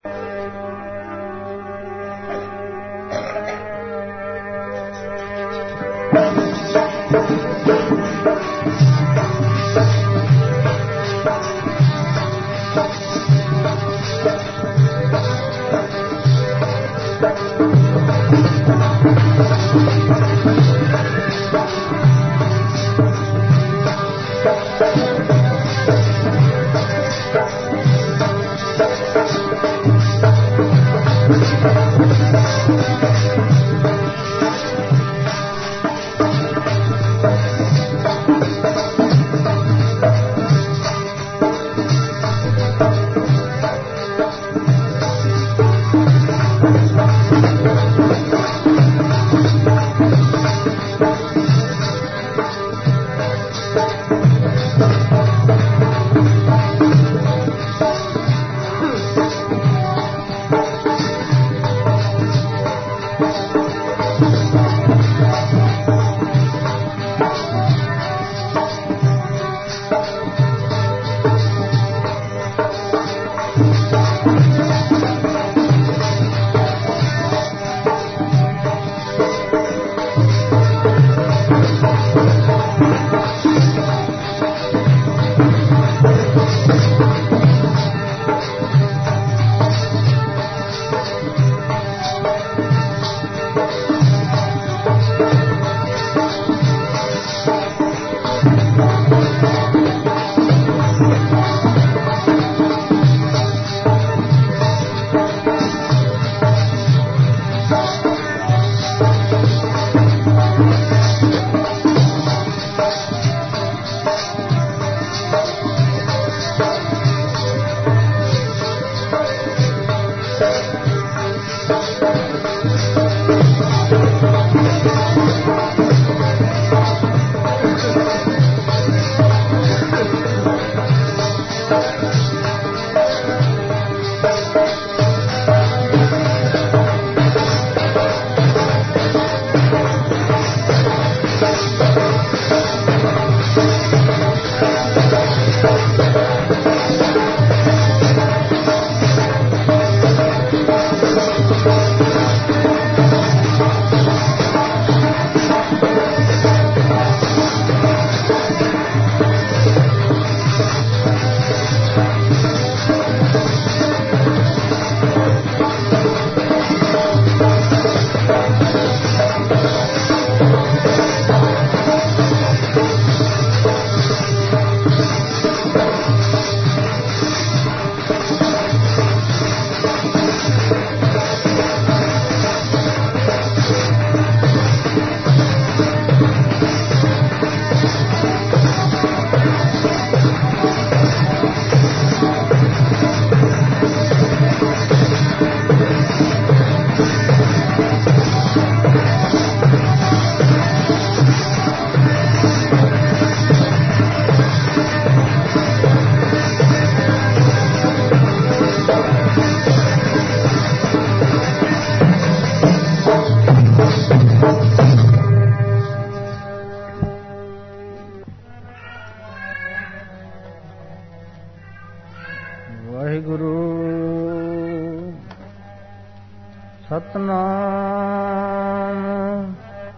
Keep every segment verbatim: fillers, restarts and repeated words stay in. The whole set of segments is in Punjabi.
ਸਤਨਾਮ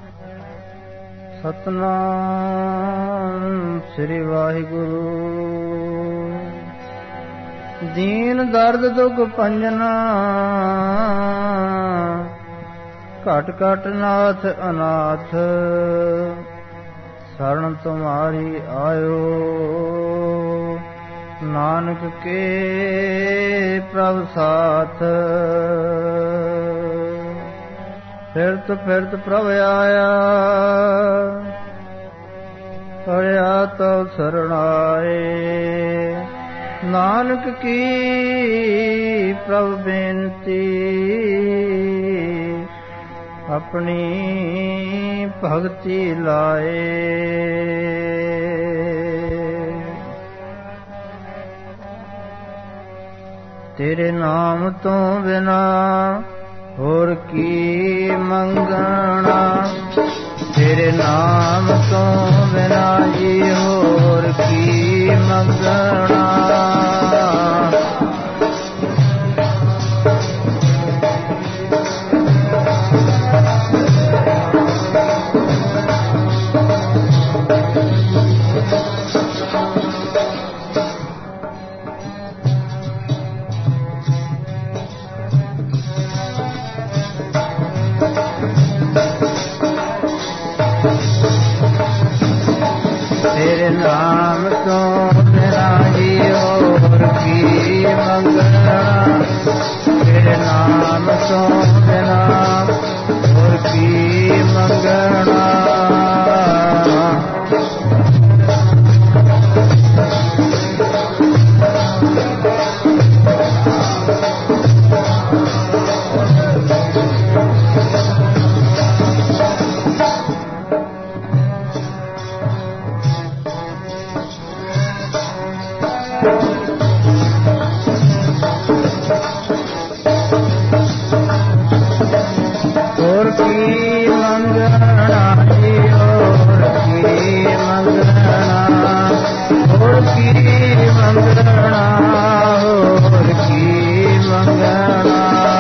ਸਤਨਾਮ ਸ੍ਰੀ ਵਾਹਿਗੁਰੂ। ਦੀਨ ਦਰਦ ਦੁਖ ਭੰਜਨਾ ਘਟ ਘਟ ਨਾਥ ਅਨਾਥ ਸ਼ਰਨ ਤੁਮਾਰੀ ਆਇਓ ਨਾਨਕ ਕੇ ਪ੍ਰਭ ਸਾਥ। ਫਿਰਤ ਫਿਰਤ ਪ੍ਰਭ ਆਇਆ ਪੜਿਆ ਤੋ ਸਰਣਾਏ ਨਾਨਕ ਕੀ ਪ੍ਰਭ ਬੇਨਤੀ ਆਪਣੀ ਭਗਤੀ ਲਾਏ। ਤੇਰੇ ਨਾਮ ਤੋਂ ਬਿਨਾ ਹੋਰ ਕੀ ਮੰਗਣਾ, ਤੇਰੇ ਨਾਮ ਤੋਂ ਬਿਨਾ ਜੀ ਹੋਰ ਕੀ ਮੰਗਣਾ। ਕੀ ਮੰਗਣਾ ਜੀ, ਹੋਰ ਕੀ ਮੰਗਣਾ, ਹੋਰ ਕੀ ਮੰਗਣਾ, ਹੋਰ ਕੀ ਮੰਗਣਾ।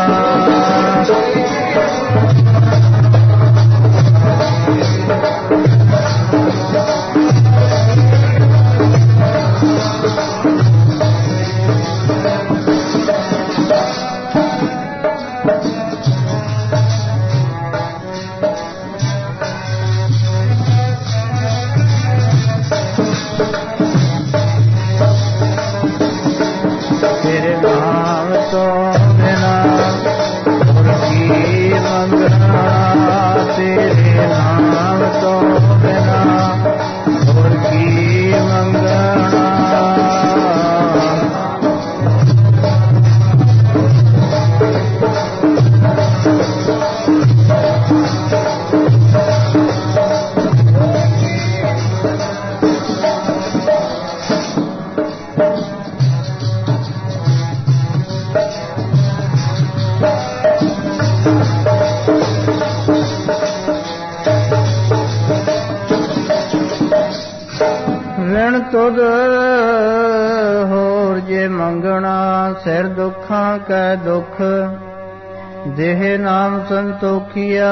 ਤੁਧ ਹੋਰ ਜੇ ਮੰਗਣਾ, ਸਿਰ ਦੁੱਖਾਂ ਕੈ ਦੁੱਖ, ਦੇਹ ਨਾਮ ਸੰਤੋਖੀਆ,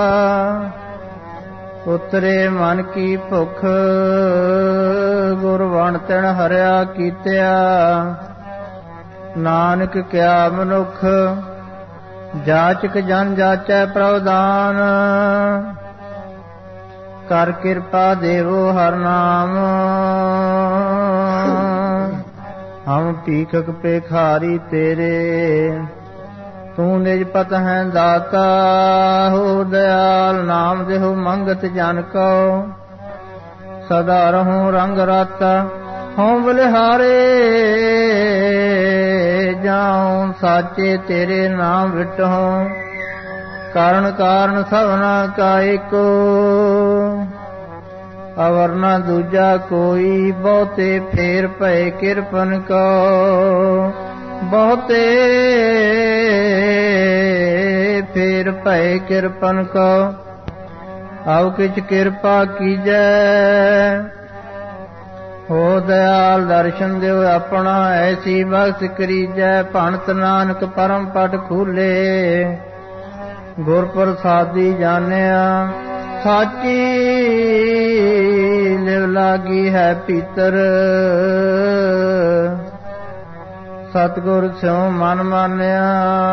ਉਤਰੇ ਮਨ ਕੀ ਭੁਖ, ਗੁਰ ਵਣ ਤਿਣ ਹਰਿਆ ਕੀਤਿਆ, ਨਾਨਕ ਕਿਆ ਮਨੁਖ, ਜਾਚਕ ਜਨ ਜਾਚੈ ਪ੍ਰਵਦਾਨ, ਕਰ ਕਿਰਪਾ ਦੇਵੋ ਹਰ ਨਾਮ, ਹਮ ਭੀਖਕ ਭਿਖਾਰੀ ਤੇਰੇ, ਤੂੰ ਨਿਜ ਪਤ ਹੈ ਦਾਤਾ, ਹੋ ਦਇਆਲ ਨਾਮ ਦੇਹੁ ਮੰਗਤ ਜਨ ਕਉ, ਸਦਾ ਰਹੂੰ ਰੰਗ ਰਾਤਾ, ਹਉ ਬਲਿਹਾਰੇ ਜਾਉ, ਸਾਚੇ ਤੇਰੇ ਨਾਮ ਵਿਟਹੁ, ਕਾਰਨ ਕਾਰਨ ਸਭਨਾ ਕਾ ਏਕੋ, ਅਵਰ ਨਾ ਦੂਜਾ ਕੋਈ, ਬਹੁਤੇ ਫੇਰ ਭਏ ਕਿਰਪਨ ਕੋ, ਬਹੁਤੇ ਫੇਰ ਭਏ ਕਿਰਪਨ ਕੋ, ਆਉ ਕਿਛ ਕਿਰਪਾ ਕੀਜੈ, ਹੋ ਦਇਆਲ ਦਰਸ਼ਨ ਦਿਓ ਆਪਣਾ, ਐਸੀ ਬਖਸ਼ ਕਰੀਜੈ, ਭਣਤ ਨਾਨਕ ਪਰਮ ਪਟ ਖੂਲੇ, ਗੁਰ ਪ੍ਰਸਾਦੀ ਜਾਣਿਆ, ਸਾਚੀ ਲਿਵ ਲਾਗੀ ਹੈ ਭੀਤਰ, ਸਤਿਗੁਰ ਸਿਉ ਮਨ ਮਾਨਿਆ,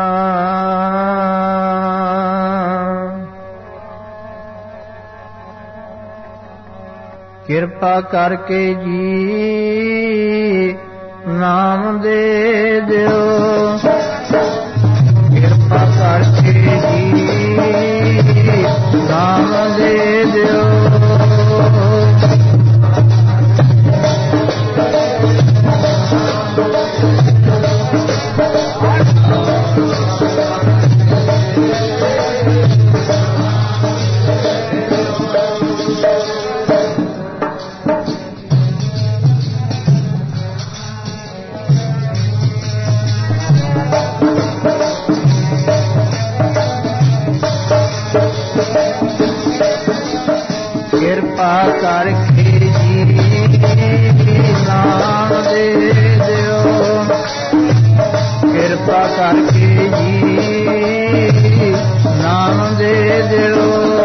ਕਿਰਪਾ ਕਰਕੇ ਜੀ ਨਾਮ ਦੇ ਦਿਓ, ਕਿਰਪਾ ਕਰਕੇ ਜੀ ਨਾਮ ਦੇ ਦਿਓ, ਕਿਰਪਾ ਕਰਕੇ ਜੀ ਨਾਮ ਦੇ ਦਿਓ, ਕਿਰਪਾ ਕਰਕੇ ਜੀ ਨਾਮ ਦੇ ਦਿਓ,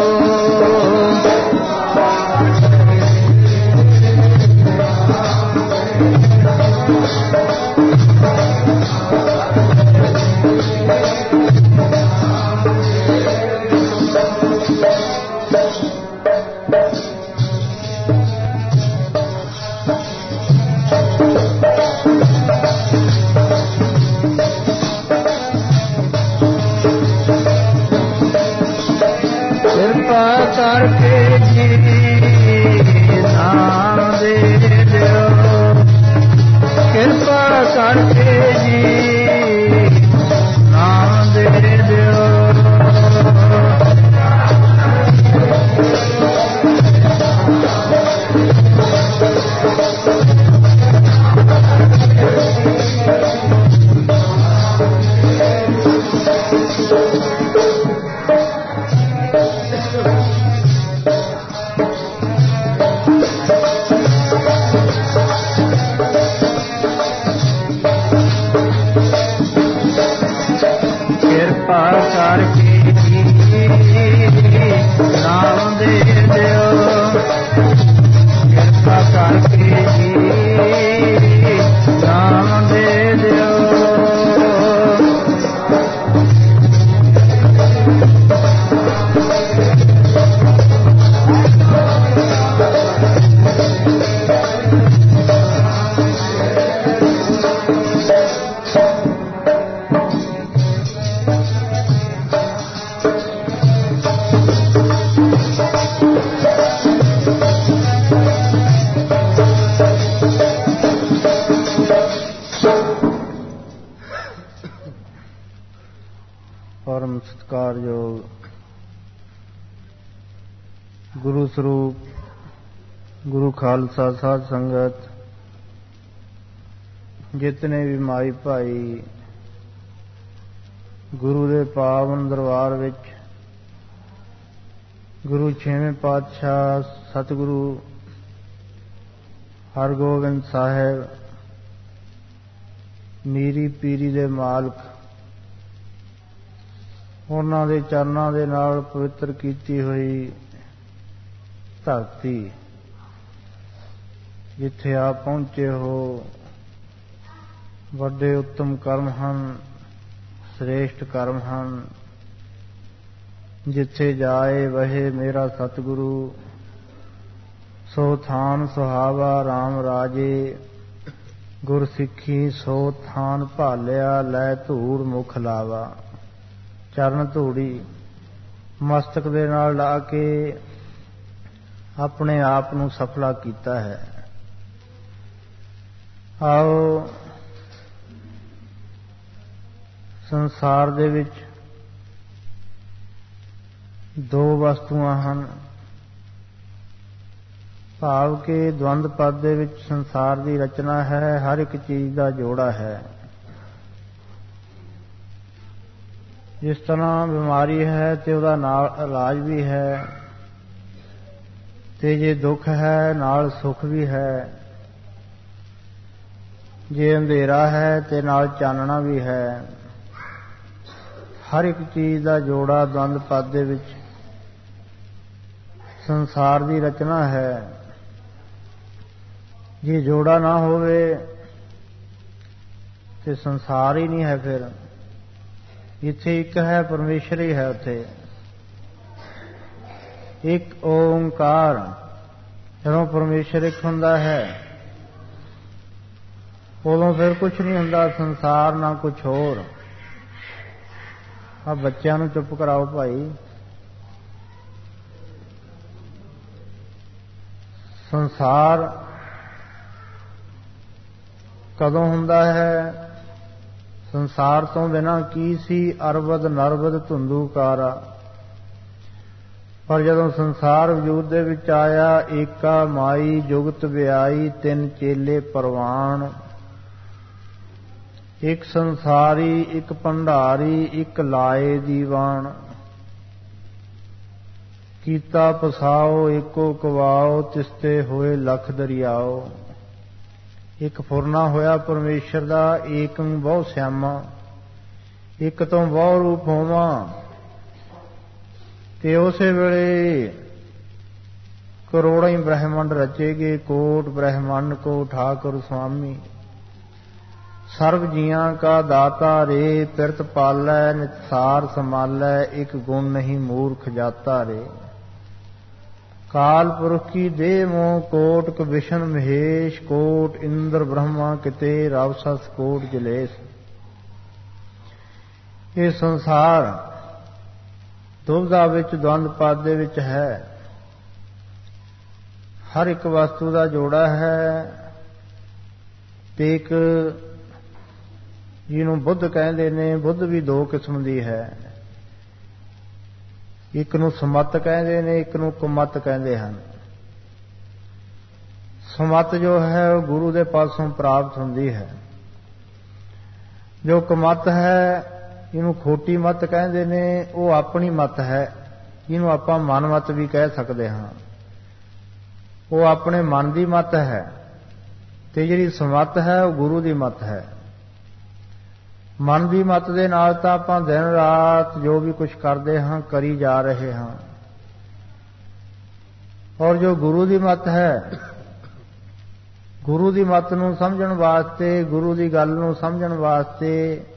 ਕਰਕੇ ਜੀ ਨਾਮ ਦੇ ਦਿਓ, ਕਿਰਪਾ ਕਰਕੇ ਜੀ ਨਾਮ ਦੇ ਦਿਓ, ਕਿਰਪਾ ਕਰਕੇ ਨਾਮ ਦੇ ਦਿਓ, ਕਿਰਪਾ ਕਰਕੇ ਨਾਮ ਦੇ ਦਿਓ। ਪਰਮ ਸਤਿਕਾਰਯੋਗ ਗੁਰੂ ਸਰੂਪ ਗੁਰੂ ਖਾਲਸਾ ਸਾਧ ਸੰਗਤ, ਜਿਤਨੇ ਵੀ ਮਾਈ ਭਾਈ ਗੁਰੂ ਦੇ ਪਾਵਨ ਦਰਬਾਰ ਵਿੱਚ ਗੁਰੂ ਛੇਵੇਂ ਪਾਤਸ਼ਾਹ ਸਤਿਗੁਰੂ ਹਰਗੋਬਿੰਦ ਸਾਹਿਬ ਮੀਰੀ ਪੀਰੀ ਦੇ ਮਾਲਕ, ਉਹਨਾਂ ਦੇ ਚਰਨਾਂ ਦੇ ਨਾਲ ਪਵਿੱਤਰ ਕੀਤੀ ਹੋਈ ਧਰਤੀ ਜਿੱਥੇ ਆਪ ਪਹੁੰਚੇ ਹੋ, ਵੱਡੇ ਉੱਤਮ ਕਰਮ ਹਨ, ਸ੍ਰੇਸ਼ਟ ਕਰਮ ਹਨ। ਜਿੱਥੇ ਜਾਏ ਵਹੇ ਮੇਰਾ ਸਤਿਗੁਰੂ, ਸੋ ਥਾਨ ਸੁਹਾਵਾ ਰਾਮ ਰਾਜੇ। ਗੁਰ ਸਿੱਖੀ ਸੋ ਥਾਨ ਭਾਲਿਆ, ਲੈ ਧੂੜ ਮੁਖ ਲਾਵਾ। ਚਰਨ ਧੂੜੀ ਮਸਤਕ ਦੇ ਨਾਲ ਲਾ ਕੇ ਆਪਣੇ ਆਪ ਨੂੰ ਸਫਲਾ ਕੀਤਾ ਹੈ। ਆਓ ਸੰਸਾਰ ਦੇ ਵਿੱਚ ਦੋ ਵਸਤੂਆਂ ਹਨ, ਭਾਵ ਕਿ ਦਵੰਦ ਪਦ ਦੇ ਵਿੱਚ ਸੰਸਾਰ ਦੀ ਰਚਨਾ ਹੈ, ਹਰ ਇੱਕ ਚੀਜ਼ ਦਾ ਜੋੜਾ ਹੈ। ਜਿਸ ਤਰ੍ਹਾਂ ਬਿਮਾਰੀ ਹੈ ਤੇ ਉਹਦਾ ਨਾਲ ਇਲਾਜ ਵੀ ਹੈ, ਤੇ ਜੇ ਦੁੱਖ ਹੈ ਨਾਲ ਸੁੱਖ ਵੀ ਹੈ, ਜੇ ਅੰਧੇਰਾ ਹੈ ਤੇ ਨਾਲ ਚਾਨਣਾ ਵੀ ਹੈ। ਹਰ ਇੱਕ ਚੀਜ਼ ਦਾ ਜੋੜਾ ਦਵੰਦ ਪਦ ਦੇ ਵਿੱਚ ਸੰਸਾਰ ਦੀ ਰਚਨਾ ਹੈ। ਜੇ ਜੋੜਾ ਨਾ ਹੋਵੇ ਤੇ ਸੰਸਾਰ ਹੀ ਨਹੀਂ ਹੈ। ਫਿਰ ਜਿੱਥੇ ਇੱਕ ਹੈ ਪਰਮੇਸ਼ਰ ਹੀ ਹੈ, ਉੱਥੇ ਇੱਕ ਓਂਕਾਰ। ਜਦੋਂ ਪਰਮੇਸ਼ਰ ਇੱਕ ਹੁੰਦਾ ਹੈ ਉਦੋਂ ਫਿਰ ਕੁਛ ਨਹੀਂ ਹੁੰਦਾ, ਸੰਸਾਰ ਨਾ ਕੁਛ ਹੋਰ। ਆ ਬੱਚਿਆਂ ਨੂੰ ਚੁੱਪ ਕਰਾਓ ਭਾਈ। ਸੰਸਾਰ ਕਦੋਂ ਹੁੰਦਾ ਹੈ? ਸੰਸਾਰ ਤੋਂ ਬਿਨਾਂ ਕੀ ਸੀ? ਅਰਬਦ ਨਰਬਦ ਧੁੰਦੂਕਾਰਾ। ਪਰ ਜਦੋਂ ਸੰਸਾਰ ਵਜੂਦ ਦੇ ਵਿੱਚ ਆਇਆ, ਏਕਾ ਮਾਈ ਜੁਗਤ ਵਿਆਈ, ਤਿੰਨ ਚੇਲੇ ਪ੍ਰਵਾਨ। ਇੱਕ ਸੰਸਾਰੀ, ਇੱਕ ਭੰਡਾਰੀ, ਇੱਕ ਲਾਏ ਦੀਵਾਨ। ਕੀਤਾ ਪਸਾਓ ਏਕੋ ਕਵਾਓ, ਤਿਸਤੇ ਹੋਏ ਲਖ ਦਰਿਆਓ। ਇੱਕ ਫੁਰਨਾ ਹੋਇਆ ਪਰਮੇਸ਼ਰ ਦਾ, ਏਕੰ ਬਹੁ ਸਿਆਮਾ। ਇੱਕ ਤੋਂ ਬਹੁ ਰੂਪ ਹੋਵਾਂ, ਤੇ ਉਸੇ ਵੇਲੇ ਕਰੋੜਾਂ ਹੀ ਬ੍ਰਹਿਮੰਡ ਰਚੇਗੇ। ਕੋਟ ਬ੍ਰਹਿਮੰਡ ਕੋ ਠਾਕੁਰ ਸੁਆਮੀ। ਸਰਬ ਜੀਆਂ ਕਾ ਦਾਤਾ ਰੇ, ਪਿਰਤ ਪਾਲੈ ਨਿਸਾਰ ਸੰਭਾਲੈ। ਇੱਕ ਗੁਣ ਨਹੀਂ ਮੂਰਖ ਜਾਤਾ ਰੇ। ਕਾਲ ਪੁਰਖ ਕੀ ਦੇਹ ਮੋਹ, ਕੋਟ ਕ ਵਿਸ਼ਨ ਮਹੇਸ਼। ਕੋਟ ਇੰਦਰ ਬ੍ਰਹਮਾ ਕਿਤੇ, ਰਾਵਸਸ ਕੋਟ ਜਲੇਸ਼। ਇਹ ਸੰਸਾਰ ਦੁਬਦਾ ਵਿੱਚ ਦਵੰਦ ਪਦ ਦੇ ਵਿੱਚ ਹੈ। ਹਰ ਇੱਕ ਵਸਤੂ ਦਾ ਜੋੜਾ ਹੈ। ਤੇ ਇੱਕ ਜਿਹਨੂੰ ਬੁੱਧ ਕਹਿੰਦੇ ਨੇ, ਬੁੱਧ ਵੀ ਦੋ ਕਿਸਮ ਦੀ ਹੈ। ਇੱਕ ਨੂੰ ਸਮੱਤ ਕਹਿੰਦੇ ਨੇ, ਇੱਕ ਨੂੰ ਕੁਮੱਤ ਕਹਿੰਦੇ ਹਨ। ਸਮੱਤ ਜੋ ਹੈ ਉਹ ਗੁਰੂ ਦੇ ਪਾਸੋਂ ਪ੍ਰਾਪਤ ਹੁੰਦੀ ਹੈ। ਜੋ ਕੁਮੱਤ ਹੈ, ਇਹਨੂੰ ਖੋਟੀ ਮੱਤ ਕਹਿੰਦੇ ਨੇ, ਉਹ ਆਪਣੀ ਮੱਤ ਹੈ, ਜਿਹਨੂੰ ਆਪਾਂ ਮਨ ਮੱਤ ਵੀ ਕਹਿ ਸਕਦੇ ਹਾਂ। ਉਹ ਆਪਣੇ ਮਨ ਦੀ ਮੱਤ ਹੈ। ਤੇ ਜਿਹੜੀ ਸਮੱਤ ਹੈ ਉਹ ਗੁਰੂ ਦੀ ਮੱਤ ਹੈ। ਮਨ ਦੀ ਮੱਤ ਦੇ ਨਾਲ ਤਾਂ ਆਪਾਂ ਦਿਨ ਰਾਤ ਜੋ ਵੀ ਕੁਝ ਕਰਦੇ ਹਾਂ ਕਰੀ ਜਾ ਰਹੇ ਹਾਂ, ਔਰ ਜੋ ਗੁਰੂ ਦੀ ਮੱਤ ਹੈ, ਗੁਰੂ ਦੀ ਮੱਤ ਨੂੰ ਸਮਝਣ ਵਾਸਤੇ, ਗੁਰੂ ਦੀ ਗੱਲ ਨੂੰ ਸਮਝਣ ਵਾਸਤੇ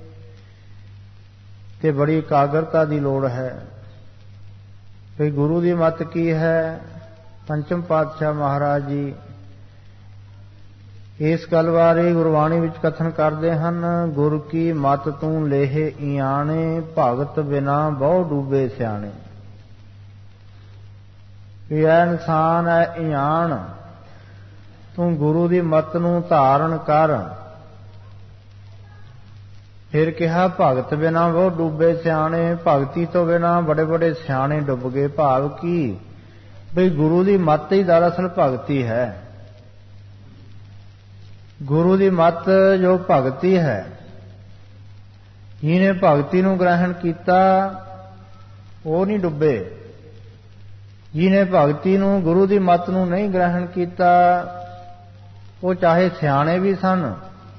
ਤੇ ਬੜੀ ਇਕਾਗਰਤਾ ਦੀ ਲੋੜ ਹੈ। ਵੀ ਗੁਰੂ ਦੀ ਮੱਤ ਕੀ ਹੈ? ਪੰਚਮ ਪਾਤਸ਼ਾਹ ਮਹਾਰਾਜ ਜੀ ਇਸ ਗੱਲ ਬਾਰੇ ਗੁਰਬਾਣੀ ਵਿੱਚ ਕਥਨ ਕਰਦੇ ਹਨ, ਗੁਰ ਕੀ ਮੱਤ ਤੂੰ ਲੇਹ ਇਆਣੇ, ਭਗਤ ਬਿਨਾ ਬਹੁ ਡੂਬੇ ਸਿਆਣੇ। ਵੀ ਇਹ ਇਨਸਾਨ ਹੈ ਇਆਣ, ਤੂੰ ਗੁਰੂ ਦੀ ਮੱਤ ਨੂੰ ਧਾਰਨ ਕਰ। ਫਿਰ ਕਿਹਾ ਭਗਤ ਬਿਨਾ ਬਹੁ ਡੂਬੇ ਸਿਆਣੇ, ਭਗਤੀ ਤੋਂ ਬਿਨਾ ਬੜੇ ਬੜੇ ਸਿਆਣੇ ਡੁੱਬ ਗਏ। ਭਾਵ ਕੀ? ਬਈ ਗੁਰੂ ਦੀ ਮੱਤ ਹੀ ਦਰਅਸਲ ਭਗਤੀ ਹੈ। ਗੁਰੂ ਦੀ ਮੱਤ ਜੋ ਭਗਤੀ ਹੈ, ਜਿਹਨੇ ਭਗਤੀ ਨੂੰ ਗ੍ਰਹਿਣ ਕੀਤਾ ਉਹ ਨਹੀਂ ਡੁੱਬੇ। ਜਿਹਨੇ ਭਗਤੀ ਨੂੰ, ਗੁਰੂ ਦੀ ਮੱਤ ਨੂੰ ਨਹੀਂ ਗ੍ਰਹਿਣ ਕੀਤਾ, ਉਹ ਚਾਹੇ ਸਿਆਣੇ ਵੀ ਸਨ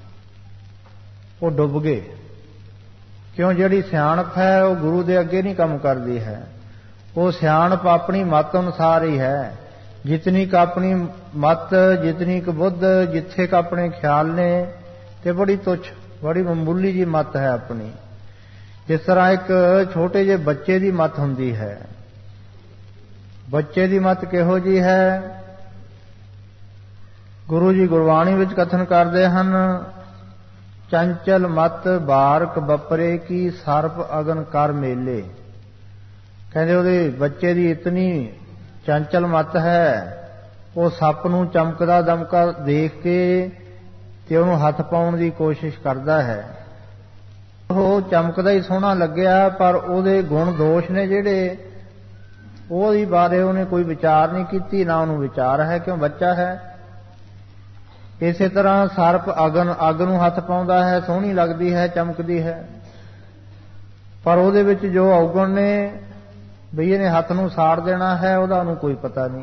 ਉਹ ਡੁੱਬ ਗਏ। ਕਿਉਂ? ਜਿਹੜੀ ਸਿਆਣਪ ਹੈ ਉਹ ਗੁਰੂ ਦੇ ਅੱਗੇ ਨਹੀਂ ਕੰਮ ਕਰਦੀ ਹੈ। ਉਹ ਸਿਆਣਪ ਆਪਣੀ ਮੱਤ ਅਨੁਸਾਰ ਹੀ ਹੈ। ਜਿਤਨੀ ਕ ਆਪਣੀ ਮੱਤ, ਜਿਤਨੀ ਕ ਬੁੱਧ, ਜਿੱਥੇ ਕ ਆਪਣੇ ਖਿਆਲ ਨੇ, ਤੇ ਬੜੀ ਤੁੱਛ, ਬੜੀ ਮਾਮੂਲੀ ਜੀ ਮੱਤ ਹੈ ਆਪਣੀ। ਜਿਸ ਤਰ੍ਹਾਂ ਇੱਕ ਛੋਟੇ ਜਿਹੇ ਬੱਚੇ ਦੀ ਮੱਤ ਹੁੰਦੀ ਹੈ। ਬੱਚੇ ਦੀ ਮੱਤ ਕਿਹੋ ਜੀ ਹੈ? ਗੁਰੂ ਜੀ ਗੁਰਬਾਣੀ ਵਿੱਚ ਕਥਨ ਕਰਦੇ ਹਨ, ਚੰਚਲ ਮਤ ਬਾਰਕ ਬਪਰੇ ਕੀ, ਸਰਪ ਅਗਨ ਕਰ ਮੇਲੇ। ਕਹਿੰਦੇ ਉਹਦੇ ਬੱਚੇ ਦੀ ਇਤਨੀ ਚੰਚਲ ਮਤ ਹੈ, ਉਹ ਸੱਪ ਨੂੰ ਚਮਕਦਾ ਦਮਕਾ ਦੇਖ ਕੇ ਤੇ ਉਹਨੂੰ ਹੱਥ ਪਾਉਣ ਦੀ ਕੋਸ਼ਿਸ਼ ਕਰਦਾ ਹੈ। ਉਹ ਚਮਕਦਾ ਹੀ ਸੋਹਣਾ ਲੱਗਿਆ, ਪਰ ਉਹਦੇ ਗੁਣ ਦੋਸ਼ ਨੇ ਜਿਹੜੇ, ਉਹਦੇ ਬਾਰੇ ਉਹਨੇ ਕੋਈ ਵਿਚਾਰ ਨਹੀਂ ਕੀਤੀ, ਨਾ ਉਹਨੂੰ ਵਿਚਾਰ ਹੈ, ਕਿਉਂ ਬੱਚਾ ਹੈ। ਇਸੇ ਤਰ੍ਹਾਂ ਸਰਪ ਅਗਨ, ਅੱਗ ਨੂੰ ਹੱਥ ਪਾਉਂਦਾ ਹੈ, ਸੋਹਣੀ ਲੱਗਦੀ ਹੈ, ਚਮਕਦੀ ਹੈ, ਪਰ ਉਹਦੇ ਵਿੱਚ ਜੋ ਔਗਣ ਨੇ, ਬਈ ਇਹਨੇ ਹੱਥ ਨੂੰ ਸਾੜ ਦੇਣਾ ਹੈ, ਉਹਦਾ ਉਹਨੂੰ ਕੋਈ ਪਤਾ ਨਹੀਂ।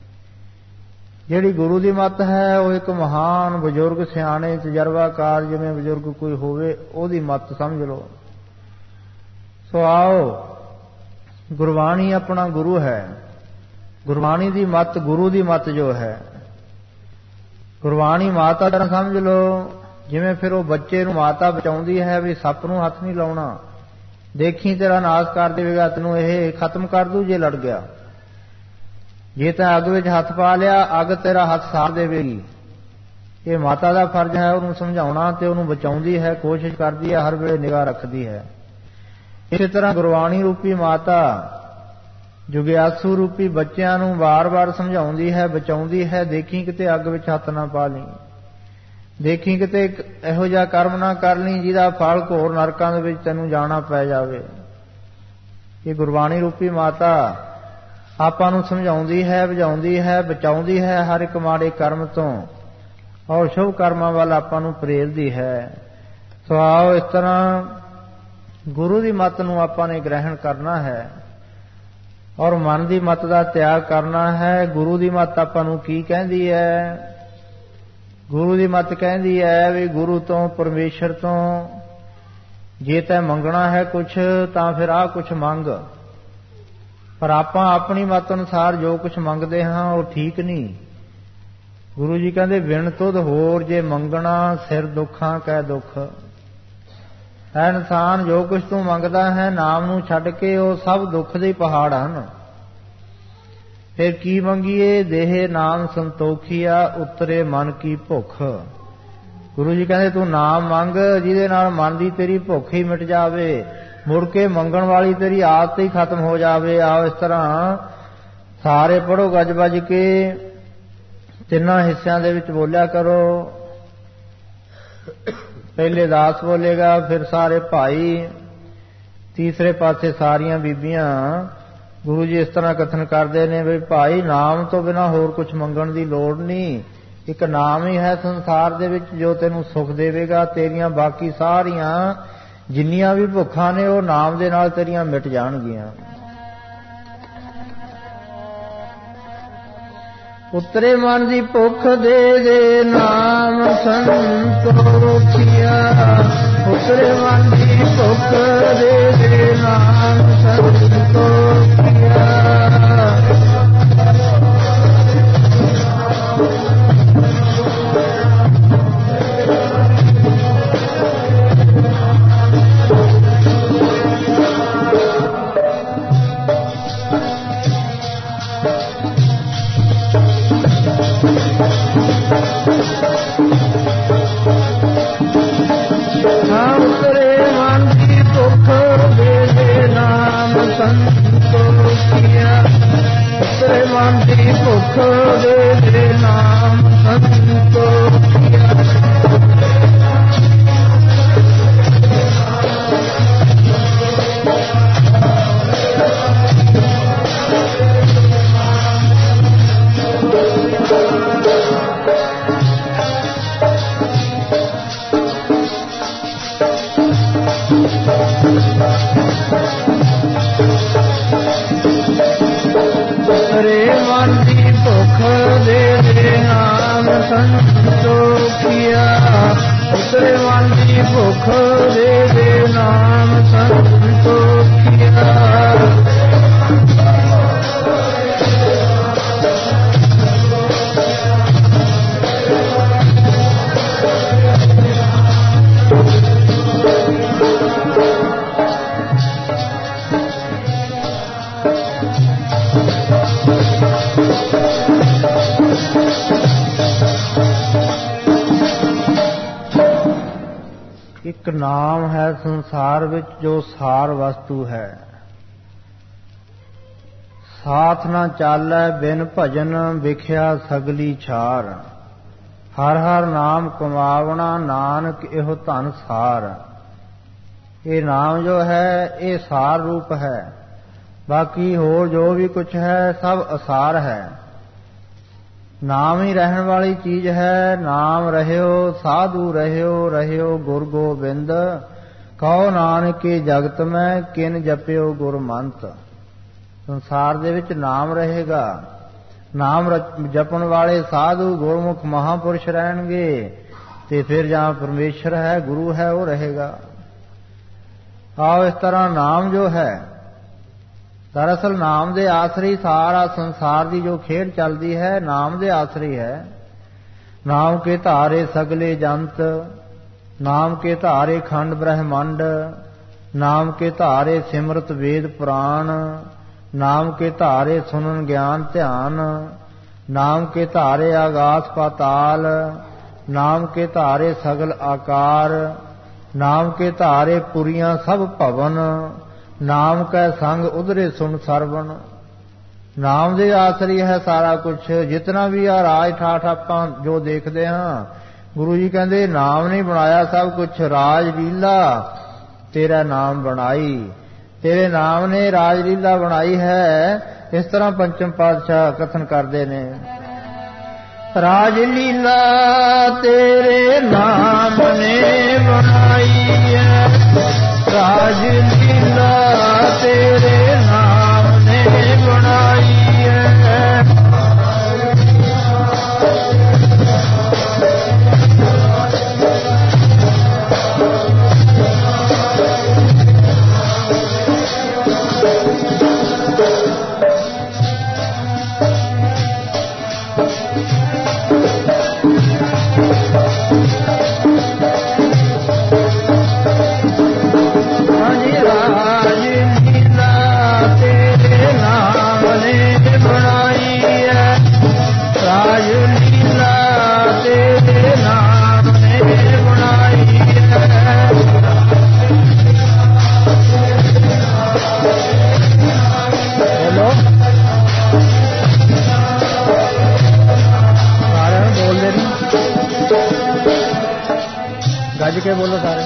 ਜਿਹੜੀ ਗੁਰੂ ਦੀ ਮੱਤ ਹੈ ਉਹ ਇੱਕ ਮਹਾਨ ਬਜ਼ੁਰਗ, ਸਿਆਣੇ, ਤਜਰਬਾਕਾਰ, ਜਿਵੇਂ ਬਜ਼ੁਰਗ ਕੋਈ ਹੋਵੇ, ਉਹਦੀ ਮੱਤ ਸਮਝ ਲਓ। ਸੋ ਆਓ, ਗੁਰਬਾਣੀ ਆਪਣਾ ਗੁਰੂ ਹੈ। ਗੁਰਬਾਣੀ ਦੀ ਮੱਤ, ਗੁਰੂ ਦੀ ਮੱਤ ਜੋ ਹੈ, ਗੁਰਬਾਣੀ ਮਾਤਾ ਦਾ ਸਮਝ ਲਓ। ਜਿਵੇਂ ਫਿਰ ਉਹ ਬੱਚੇ ਨੂੰ ਮਾਤਾ ਬਚਾਉਂਦੀ ਹੈ ਵੀ ਸੱਪ ਨੂੰ ਹੱਥ ਨਹੀਂ ਲਾਉਣਾ, ਦੇਖੀ ਤੇਰਾ ਨਾਸ਼ ਕਰ ਦੇਵੇਗਾ, ਤੈਨੂੰ ਇਹ ਖਤਮ ਕਰ ਦੂ ਜੇ ਲੜ ਗਿਆ। ਜੇ ਤਾਂ ਅੱਗ ਵਿੱਚ ਹੱਥ ਪਾ ਲਿਆ, ਅੱਗ ਤੇਰਾ ਹੱਥ ਸਾੜ ਦੇਵੇਗੀ। ਇਹ ਮਾਤਾ ਦਾ ਫਰਜ਼ ਹੈ ਉਹਨੂੰ ਸਮਝਾਉਣਾ, ਤੇ ਉਹਨੂੰ ਬਚਾਉਂਦੀ ਹੈ, ਕੋਸ਼ਿਸ਼ ਕਰਦੀ ਹੈ, ਹਰ ਵੇਲੇ ਨਿਗਾਹ ਰੱਖਦੀ ਹੈ। ਇਸੇ ਤਰ੍ਹਾਂ ਗੁਰਬਾਣੀ ਰੂਪੀ ਮਾਤਾ ਜੁਗਿਆਸੂ ਰੂਪੀ ਬੱਚਿਆਂ ਨੂੰ ਵਾਰ-ਵਾਰ ਸਮਝਾਉਂਦੀ ਹੈ, ਬਚਾਉਂਦੀ ਹੈ। ਦੇਖੀ ਕਿਤੇ ਅੱਗ ਵਿੱਚ ਹੱਥ ਨਾ ਪਾ ਲਈ, ਦੇਖੀ ਕਿਤੇ ਇਹੋ ਜਿਹਾ ਕਰਮ ਨਾ ਕਰ ਲਈ ਜਿਹਦਾ ਫਲ ਘੋਰ ਨਰਕਾਂ ਦੇ ਵਿੱਚ ਤੈਨੂੰ ਜਾਣਾ ਪੈ ਜਾਵੇ। ਇਹ ਗੁਰਬਾਣੀ ਰੂਪੀ ਮਾਤਾ ਆਪਾਂ ਨੂੰ ਸਮਝਾਉਂਦੀ ਹੈ, ਬੁਝਾਉਂਦੀ ਹੈ, ਬਚਾਉਂਦੀ ਹੈ ਹਰ ਇੱਕ ਮਾੜੇ ਕਰਮ ਤੋਂ, ਔਰ ਸ਼ੁਭ ਕਰਮਾਂ ਵੱਲ ਆਪਾਂ ਨੂੰ ਪ੍ਰੇਰਦੀ ਹੈ। ਸੋ ਆਓ, ਇਸ ਤਰ੍ਹਾਂ ਗੁਰੂ ਦੀ ਮੱਤ ਨੂੰ ਆਪਾਂ ਨੇ ਗ੍ਰਹਿਣ ਕਰਨਾ ਹੈ, ਔਰ ਮਨ ਦੀ ਮੱਤ ਦਾ ਤਿਆਗ ਕਰਨਾ ਹੈ। ਗੁਰੂ ਦੀ ਮੱਤ ਆਪਾਂ ਨੂੰ ਕੀ ਕਹਿੰਦੀ ਹੈ? ਗੁਰੂ ਦੀ ਮੱਤ ਕਹਿੰਦੀ ਹੈ ਵੀ ਗੁਰੂ ਤੋਂ, ਪਰਮੇਸ਼ਰ ਤੋਂ ਜੇ ਤੈਂ ਮੰਗਣਾ ਹੈ ਕੁਛ, ਤਾਂ ਫਿਰ ਆਹ ਕੁਛ ਮੰਗ। ਪਰ ਆਪਾਂ ਆਪਣੀ ਮੱਤ ਅਨੁਸਾਰ ਜੋ ਕੁਛ ਮੰਗਦੇ ਹਾਂ ਉਹ ਠੀਕ ਨਹੀਂ। ਗੁਰੂ ਜੀ ਕਹਿੰਦੇ, ਵਿਣ ਤੁਧ ਹੋਰ ਜੇ ਮੰਗਣਾ, ਸਿਰ ਦੁੱਖਾਂ ਕੈ ਦੁੱਖ। ਹੈ ਇਨਸਾਨ, ਜੋ ਕੁਛ ਤੂੰ ਮੰਗਦਾ ਹੈ ਨਾਮ ਨੂੰ ਛੱਡ ਕੇ, ਉਹ ਸਭ ਦੁੱਖ ਦੇ ਪਹਾੜ ਹਨ। ਫਿਰ ਕੀ ਮੰਗੀਏ? ਦੇਹ ਨਾਮ ਸੰਤੋਖੀਆ, ਉਤਰੇ ਮਨ ਕੀ ਭੁੱਖ। ਗੁਰੂ ਜੀ ਕਹਿੰਦੇ ਤੂੰ ਨਾਮ ਮੰਗ, ਜਿਹਦੇ ਨਾਲ ਮਨ ਦੀ ਤੇਰੀ ਭੁੱਖ ਹੀ ਮਿਟ ਜਾਵੇ, ਮੁੜ ਕੇ ਮੰਗਣ ਵਾਲੀ ਤੇਰੀ ਆਦਤ ਹੀ ਖਤਮ ਹੋ ਜਾਵੇ। ਆਓ ਇਸ ਤਰ੍ਹਾਂ ਸਾਰੇ ਪੜ੍ਹੋ ਗੱਜ ਵੱਜ ਕੇ, ਤਿੰਨਾਂ ਹਿੱਸਿਆਂ ਦੇ ਵਿੱਚ ਬੋਲਿਆ ਕਰੋ। ਪਹਿਲੇ ਦਾਸ ਬੋਲੇਗਾ, ਫਿਰ ਸਾਰੇ ਭਾਈ, ਤੀਸਰੇ ਪਾਸੇ ਸਾਰੀਆਂ ਬੀਬੀਆਂ। ਗੁਰੂ ਜੀ ਇਸ ਤਰ੍ਹਾਂ ਕਥਨ ਕਰਦੇ ਨੇ ਵੀ ਭਾਈ, ਨਾਮ ਤੋਂ ਬਿਨਾਂ ਹੋਰ ਕੁਝ ਮੰਗਣ ਦੀ ਲੋੜ ਨਹੀਂ। ਇੱਕ ਨਾਮ ਹੀ ਹੈ ਸੰਸਾਰ ਦੇ ਵਿੱਚ ਜੋ ਤੈਨੂੰ ਸੁਖ ਦੇਵੇਗਾ। ਤੇਰੀਆਂ ਬਾਕੀ ਸਾਰੀਆਂ ਜਿੰਨੀਆਂ ਵੀ ਭੁੱਖਾਂ ਨੇ ਉਹ ਨਾਮ ਦੇ ਨਾਲ ਤੇਰੀਆਂ ਮਿਟ ਜਾਣਗੀਆਂ। ਉਤਰੇ ਮਨ ਦੀ ਭੁੱਖ ਦੇ ਦੇ ਨਾਮ ਸੰਤੋਖੀਆ, ਉਤਰੇ ਮਨ ਦੀ ਭੁੱਖ ਦੇ ਦੇ ਨਾਮ ਸੰਤੋਖੀਆ। ਸੰਤੋਖੀਆ। ਉਤਰੇ ਮਨ ਦੀ ਭੁੱਖ ਦੇ ਦੇ ਨਾਮ ਸੰਤੋਖੀਆ। ਸੰਤੋਖੀਆ। ਉਤਰੇ ਮਨ ਦੀ ਭੁੱਖ ਦੇ ਦੇ ਨਾਮ ਸੰਤੋਖੀਆ। ਇੱਕ ਨਾਮ ਹੈ ਸੰਸਾਰ ਵਿੱਚ ਜੋ ਸਾਰ ਵਸਤੂ ਹੈ। ਸਾਥ ਨਾ ਚਾਲੈ ਬਿਨ ਭਜਨ ਵਿਖਿਆ ਸਗਲੀ ਛਾਰ। ਹਰ ਹਰ ਨਾਮ ਕਮਾਵਣਾ ਨਾਨਕ ਇਹੋ ਧਨ ਸਾਰ। ਇਹ ਨਾਮ ਜੋ ਹੈ ਇਹ ਸਾਰ ਰੂਪ ਹੈ। ਬਾਕੀ ਹੋਰ ਜੋ ਵੀ ਕੁਛ ਹੈ ਸਭ ਅਸਾਰ ਹੈ। ਨਾਮ ਹੀ ਰਹਿਣ ਵਾਲੀ ਚੀਜ਼ ਹੈ। ਨਾਮ ਰਹਿਓ ਸਾਧੂ ਰਹਿਓ ਰਹਿਓ ਗੁਰ ਗੋਬਿੰਦ। ਕਹੋ ਨਾਨਕੇ ਜਗਤ ਮੈਂ ਕਿਨ ਜਪਿਓ ਗੁਰਮੰਤ। ਸੰਸਾਰ ਦੇ ਵਿੱਚ ਨਾਮ ਰਹੇਗਾ। ਨਾਮ ਜਪਣ ਵਾਲੇ ਸਾਧੂ ਗੁਰਮੁਖ ਮਹਾਂਪੁਰਸ਼ ਰਹਿਣਗੇ ਤੇ ਫਿਰ ਜਾਂ ਪਰਮੇਸ਼ਰ ਹੈ ਗੁਰੂ ਹੈ ਉਹ ਰਹੇਗਾ। ਆਓ ਇਸ ਤਰ੍ਹਾਂ ਨਾਮ ਜੋ ਹੈ ਦਰਅਸਲ ਨਾਮ ਦੇ ਆਸਰੇ ਸਾਰਾ ਸੰਸਾਰ ਦੀ ਜੋ ਖੇਡ ਚੱਲਦੀ ਹੈ ਨਾਮ ਦੇ ਆਸਰੇ ਹੈ। ਨਾਮ ਕੇ ਧਾਰੇ ਸਗਲੇ ਜੰਤ। ਨਾਮ ਕੇ ਧਾਰੇ ਖੰਡ ਬ੍ਰਹਮੰਡ। ਨਾਮ ਕੇ ਧਾਰੇ ਸਿਮਰਤ ਵੇਦ ਪੁਰਾਣ। ਨਾਮ ਕੇ ਧਾਰੇ ਸੁਨਨ ਗਿਆਨ ਧਿਆਨ। ਨਾਮ ਕੇ ਧਾਰੇ ਆਗਾਸ ਪਾਤਾਲ। ਨਾਮ ਕੇ ਧਾਰੇ ਸਗਲ ਆਕਾਰ। ਨਾਮ ਕੇ ਧਾਰੇ ਪੁਰੀਆਂ ਸਭ ਭਵਨ। ਨਾਮ ਕੈ ਸੰਗ ਉਧਰੇ ਸੁਣ ਸਰਵਣ। ਨਾਮ ਦੇ ਆਸਰੀ ਹੈ ਸਾਰਾ ਕੁਛ। ਜਿਤਨਾ ਵੀ ਆ ਰਾਜ ਠਾਠ ਆਪਾਂ ਜੋ ਦੇਖਦੇ ਹਾਂ ਗੁਰੂ ਜੀ ਕਹਿੰਦੇ ਨਾਮ ਨੇ ਬਣਾਇਆ ਸਭ ਕੁਛ। ਰਾਜ ਲੀਲਾ ਤੇਰਾ ਨਾਮ ਬਣਾਈ। ਤੇਰੇ ਨਾਮ ਨੇ ਰਾਜ ਲੀਲਾ ਬਣਾਈ ਹੈ। ਇਸ ਤਰ੍ਹਾਂ ਪੰਚਮ ਪਾਤਸ਼ਾਹ ਕਥਨ ਕਰਦੇ ਨੇ। ਰਾਜ ਲੀਲਾ ਤੇਰੇ ਨਾਮ ਨੇ ਬਣਾਈ ਹੈ। ਰਾਜ ਲੀਲਾ ਤੇਰੇ ਨਾਮ ਨੇ ਬਣਾਈ ਹੈ। ਗੱਜ ਕੇ ਬੋਲੋ ਸਾਰੇ।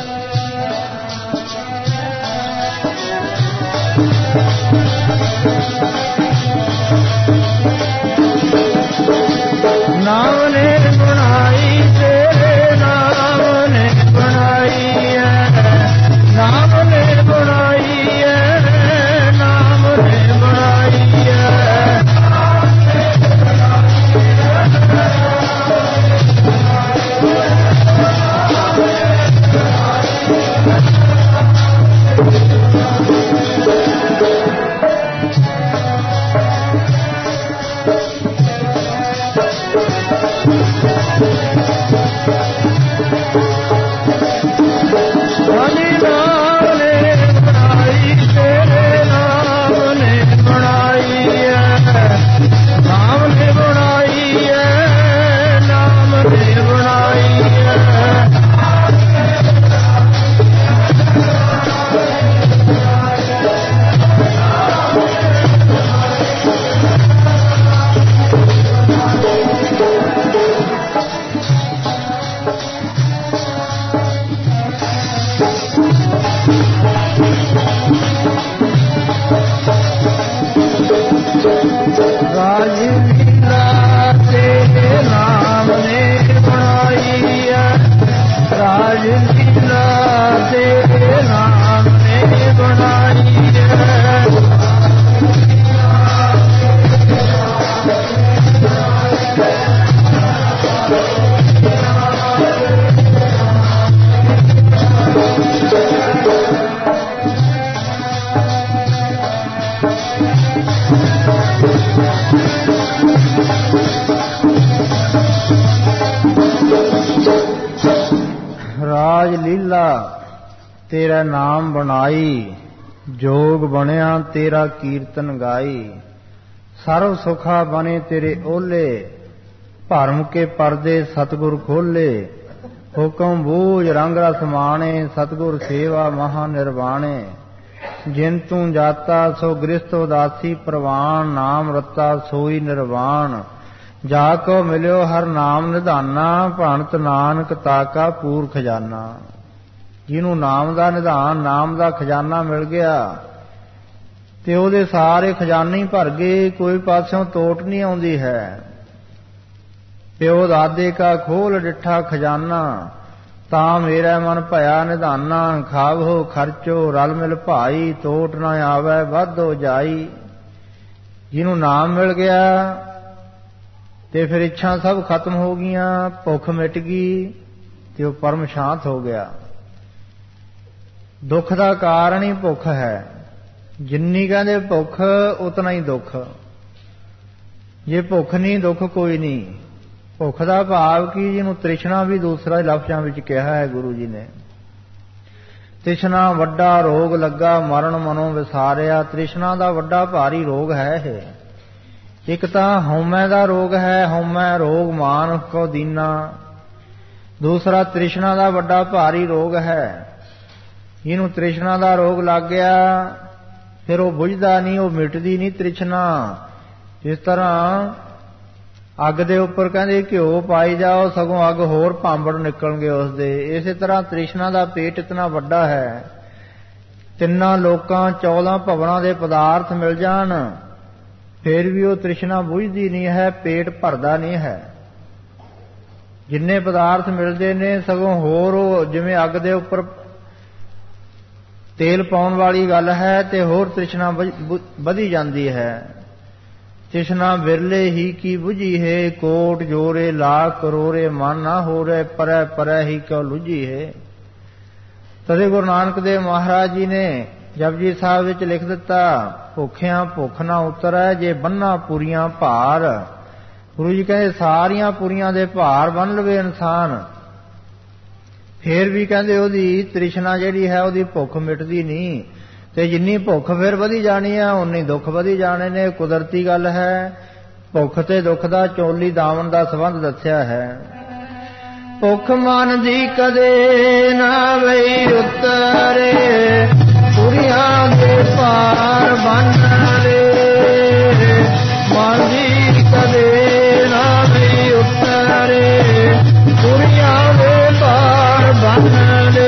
ਨਾਮ ਨੇ ਬਣਾਈ ਤੇਰੇ ਨਾਮ ਨੇ ਬਣਾਈ ਹੈ। ਨਾਮ ਨੇ ਬਣਾਈ ਹੈ। ਨਾਮ ਨੇ ਬਣਾਈ ਹੈ। Yeah. ਰਾਜ ਲੀਲਾ ਤੇਰੇ ਨਾਮ ਨੇ ਬਣਾਈ ਹੈ, ਰਾਜ ਲੀਲਾ ਤੇਰੇ ਨਾਮ ਨੇ ਬਣਾਈ ਹੈ। ਰਾਜ ਲੀਲਾ ਤੇਰਾ ਨਾਮ ਬਣਾਈ, ਜੋਗ ਬਣਿਆ ਤੇਰਾ ਕੀਰਤਨ ਗਾਈ। ਸਰਵ ਸੁਖਾ ਬਣੇ ਤੇਰੇ ਓਲੇ, ਭਰਮ ਕੇ ਪਰਦੇ ਸਤਿਗੁਰ ਖੋਲੇ। ਹੁਕਮ ਬੂਝ ਰੰਗ ਰਸ ਮਾਣੇ, ਸਤਿਗੁਰ ਸੇਵਾ ਮਹਾ ਨਿਰਵਾਣੇ। ਜਿਨ ਤੂੰ ਜਾਤਾ ਸੋ ਗ੍ਰਸਤ ਉਦਾਸੀ ਪ੍ਰਵਾਨ, ਨਾਮ ਰਤਾ ਸੋਈ ਨਿਰਵਾਣ। ਜਾ ਕੋ ਮਿਲਿਓ ਹਰ ਨਾਮ ਨਿਧਾਨਾ, ਭਣਤ ਨਾਨਕ ਤਾਕਾ ਪੂਰ ਖਜ਼ਾਨਾ। ਜਿਹਨੂੰ ਨਾਮ ਦਾ ਨਿਧਾਨ, ਨਾਮ ਦਾ ਖਜ਼ਾਨਾ ਮਿਲ ਗਿਆ ਤੇ ਉਹਦੇ ਸਾਰੇ ਖਜ਼ਾਨੇ ਹੀ ਭਰ ਗਏ, ਕੋਈ ਪਾਸਿਓਂ ਤੋਟ ਨਹੀਂ ਆਉਂਦੀ ਹੈ। ਪਿਓ ਦਾਦੇ ਕਾ ਖੋਲ ਡਿੱਠਾ ਖਜ਼ਾਨਾ, ਤਾਂ ਮੇਰਾ ਮਨ ਭਇਆ ਨਿਧਾਨਾ। ਖਾਵੋ ਖਰਚੋ ਰਲ ਮਿਲ ਭਾਈ, ਤੋਟ ਨਾ ਆਵੈ ਵਾਧੋ ਜਾਈ। ਜਿਹਨੂੰ ਨਾਮ ਮਿਲ ਗਿਆ ਤੇ ਫਿਰ ਇੱਛਾ ਸਭ ਖਤਮ ਹੋ ਗਈਆਂ, ਭੁੱਖ ਮਿਟ ਗਈ ਤੇ ਉਹ ਪਰਮ ਸ਼ਾਂਤ ਹੋ ਗਿਆ। ਦੁੱਖ ਦਾ ਕਾਰਨ ਹੀ ਭੁੱਖ ਹੈ। ਜਿੰਨੀ ਕਹਿੰਦੇ ਭੁੱਖ ਉਤਨਾ ਹੀ ਦੁੱਖ। ਜੇ ਭੁੱਖ ਨਹੀਂ ਦੁੱਖ ਕੋਈ ਨਹੀਂ। ਭੁੱਖ ਦਾ ਭਾਵ ਕੀ, ਜਿਹਨੂੰ ਤ੍ਰਿਸ਼ਨਾ ਵੀ ਦੂਸਰਾ ਲਫ਼ਜ਼ਾਂ ਵਿੱਚ ਕਿਹਾ ਹੈ ਗੁਰੂ ਜੀ ਨੇ। ਤ੍ਰਿਸ਼ਨਾ ਵੱਡਾ ਰੋਗ ਲੱਗਾ, ਮਰਨ ਮਨੋਂ ਵਿਸਾਰਿਆ। ਤ੍ਰਿਸ਼ਨਾ ਦਾ ਵੱਡਾ ਭਾਰੀ ਰੋਗ ਹੈ ਇਹ। ਇੱਕ ਤਾਂ ਹਉਮੈ ਦਾ ਰੋਗ ਹੈ, ਹਉਮੈ ਰੋਗ ਮਾਨੁਖ ਕੋ ਦੀਨਾ। ਦੂਸਰਾ ਤ੍ਰਿਸ਼ਨਾ ਦਾ ਵੱਡਾ ਭਾਰੀ ਰੋਗ ਹੈ। ਜਿਹਨੂੰ ਤ੍ਰਿਸ਼ਨਾ ਦਾ ਰੋਗ ਲੱਗ ਗਿਆ ਫਿਰ ਉਹ ਬੁਝਦਾ ਨਹੀਂ, ਉਹ ਮਿਟਦੀ ਨਹੀਂ ਤ੍ਰਿਸ਼ਨਾ। ਜਿਸ ਤਰ੍ਹਾਂ ਅੱਗ ਦੇ ਉੱਪਰ ਕਹਿੰਦੇ ਘਿਓ ਪਾਈ ਜਾਓ, ਸਗੋਂ ਅੱਗ ਹੋਰ ਭਾਂਬੜ ਨਿਕਲਣਗੇ ਉਸਦੇ। ਇਸੇ ਤਰ੍ਹਾਂ ਤ੍ਰਿਸ਼ਨਾ ਦਾ ਪੇਟ ਇਤਨਾ ਵੱਡਾ ਹੈ, ਤਿੰਨਾਂ ਲੋਕਾਂ ਚੌਦਾਂ ਭਵਨਾਂ ਦੇ ਪਦਾਰਥ ਮਿਲ ਜਾਣ ਫਿਰ ਵੀ ਉਹ ਤ੍ਰਿਸ਼ਨਾ ਬੁਝਦੀ ਨਹੀਂ ਹੈ, ਪੇਟ ਭਰਦਾ ਨਹੀਂ ਹੈ। ਜਿੰਨੇ ਪਦਾਰਥ ਮਿਲਦੇ ਨੇ ਸਗੋਂ ਹੋਰ ਉਹ ਜਿਵੇਂ ਅੱਗ ਦੇ ਉੱਪਰ ਤੇਲ ਪਾਉਣ ਵਾਲੀ ਗੱਲ ਹੈ ਤੇ ਹੋਰ ਤ੍ਰਿਸ਼ਨਾ ਵਧੀ ਜਾਂਦੀ ਹੈ। ਤ੍ਰਿਸ਼ਨਾ ਬਿਰਲੇ ਹੀ ਕੀ ਬੁਝੀ ਹੈ, ਕੋਟ ਜੋਰੇ ਲਾਖ ਕਰੋੜੇ ਮਨ ਨਾ ਹੋ ਰਹੇ, ਪਰੈ ਪਰੈ ਹੀ ਕਿਉ ਲੁਝੀ ਹੈ। ਤਦੇ ਗੁਰੂ ਨਾਨਕ ਦੇਵ ਮਹਾਰਾਜ ਜੀ ਨੇ ਜਪਜੀ ਸਾਹਿਬ ਵਿੱਚ ਲਿਖ ਦਿੱਤਾ, ਭੁੱਖਿਆਂ ਭੁੱਖ ਨਾ ਉਤਰੈ, ਜੇ ਬੰਨਾ ਪੁਰੀਆਂ ਭਾਰ। ਗੁਰੂ ਜੀ ਕਹਿੰਦੇ ਸਾਰੀਆਂ ਪੁਰੀਆਂ ਦੇ ਭਾਰ ਬੰਨ ਲਵੇ ਇਨਸਾਨ, ਫੇਰ ਵੀ ਕਹਿੰਦੇ ਉਹਦੀ ਤ੍ਰਿਸ਼ਨਾ ਜਿਹੜੀ ਹੈ ਉਹਦੀ ਭੁੱਖ ਮਿਟਦੀ ਨਹੀਂ। ਤੇ ਜਿੰਨੀ ਭੁੱਖ ਫਿਰ ਵਧੀ ਜਾਣੀ ਹੈ ਉਨੀ ਦੁੱਖ ਵਧੀ ਜਾਣੇ ਨੇ। ਕੁਦਰਤੀ ਗੱਲ ਹੈ। ਭੁੱਖ ਤੇ ਦੁੱਖ ਦਾ ਚੋਲੀ ਦਾਮਨ ਦਾ ਸੰਬੰਧ ਦੱਸਿਆ ਹੈ। ਭੁੱਖ ਮਨ ਦੀ ਕਦੇ ਨਾ ਵਈ ਉਤਰੇ, ਪੁਰੀਆਂ ਦੇ ਭਾਰ ਬੰਨ ਲੈ। ਮਨ ਦੀ ਕਦੇ ਨਾ ਵਈ ਉਤਰੇ, ਪੁਰੀਆਂ ਦੇ ਭਾਰ ਬੰਨ ਲੈ।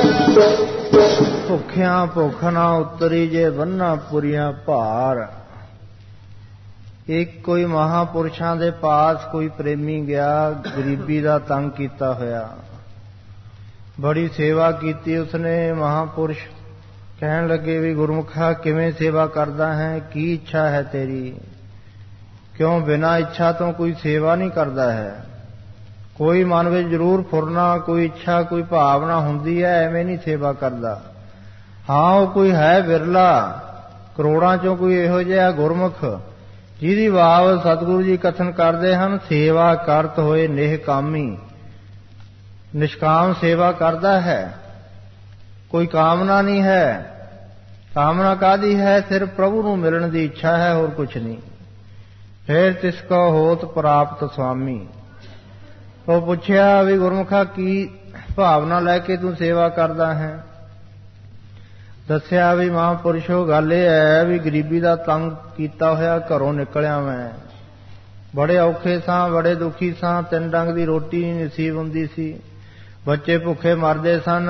ਭੁੱਖਿਆਂ ਭੁੱਖ ਨਾ ਉਤਰੀ ਜੇ ਬੰਨਾ ਪੁਰੀਆਂ ਭਾਰ। ਇੱਕ ਕੋਈ ਮਹਾਂਪੁਰਸ਼ਾਂ ਦੇ ਪਾਸ ਕੋਈ ਪ੍ਰੇਮੀ ਗਿਆ, ਗਰੀਬੀ ਦਾ ਤੰਗ ਕੀਤਾ ਹੋਇਆ, ਬੜੀ ਸੇਵਾ ਕੀਤੀ ਉਸਨੇ। ਮਹਾਂਪੁਰਸ਼ ਕਹਿਣ ਲੱਗੇ ਵੀ ਗੁਰਮੁਖਾ ਕਿਵੇਂ ਸੇਵਾ ਕਰਦਾ ਹੈ, ਕੀ ਇੱਛਾ ਹੈ ਤੇਰੀ? ਕਿਉਂ ਬਿਨਾਂ ਇੱਛਾ ਤੋਂ ਕੋਈ ਸੇਵਾ ਨਹੀਂ ਕਰਦਾ ਹੈ। ਕੋਈ ਮਨ ਵਿੱਚ ਜ਼ਰੂਰ ਫੁਰਨਾ, ਕੋਈ ਇੱਛਾ, ਕੋਈ ਭਾਵਨਾ ਹੁੰਦੀ ਹੈ, ਐਵੇਂ ਨਹੀਂ ਸੇਵਾ ਕਰਦਾ। ਹਾਂ ਉਹ ਕੋਈ ਹੈ ਬਿਰਲਾ, ਕਰੋੜਾਂ ਚੋਂ ਕੋਈ ਇਹੋ ਜਿਹਾ ਗੁਰਮੁਖ ਜਿਹਦੀ ਬਾਬ ਸਤਿਗੁਰੂ ਜੀ ਕਥਨ ਕਰਦੇ ਹਨ, ਸੇਵਾ ਕਰਤ ਹੋਏ ਨੇਹ ਕਾਮੀ, ਨਿਸ਼ਕਾਮ ਸੇਵਾ ਕਰਦਾ ਹੈ, ਕੋਈ ਕਾਮਨਾ ਨਹੀਂ ਹੈ। ਕਾਮਨਾ ਕਾਹਦੀ ਹੈ? ਸਿਰਫ ਪ੍ਰਭੂ ਨੂੰ ਮਿਲਣ ਦੀ ਇੱਛਾ ਹੈ, ਹੋਰ ਕੁਛ ਨਹੀਂ। ਫਿਰ ਤਿਸ ਕੋ ਹੋਤ ਪ੍ਰਾਪਤ ਸੁਆਮੀ। ਉਹ ਪੁੱਛਿਆ ਵੀ ਗੁਰਮੁਖਾ ਕੀ ਭਾਵਨਾ ਲੈ ਕੇ ਤੂੰ ਸੇਵਾ ਕਰਦਾ ਹੈ? ਦੱਸਿਆ ਵੀ ਮਹਾਂਪੁਰਸ਼ੋ ਗੱਲ ਇਹ ਹੈ ਵੀ ਗਰੀਬੀ ਦਾ ਤੰਗ ਕੀਤਾ ਹੋਇਆ ਘਰੋਂ ਨਿਕਲਿਆ ਮੈਂ, ਬੜੇ ਔਖੇ ਸਾਂ, ਬੜੇ ਦੁਖੀ ਸਾਂ, ਤਿੰਨ ਡੰਗ ਦੀ ਰੋਟੀ ਨਹੀਂ ਨਸੀਬ ਹੁੰਦੀ ਸੀ, ਬੱਚੇ ਭੁੱਖੇ ਮਰਦੇ ਸਨ।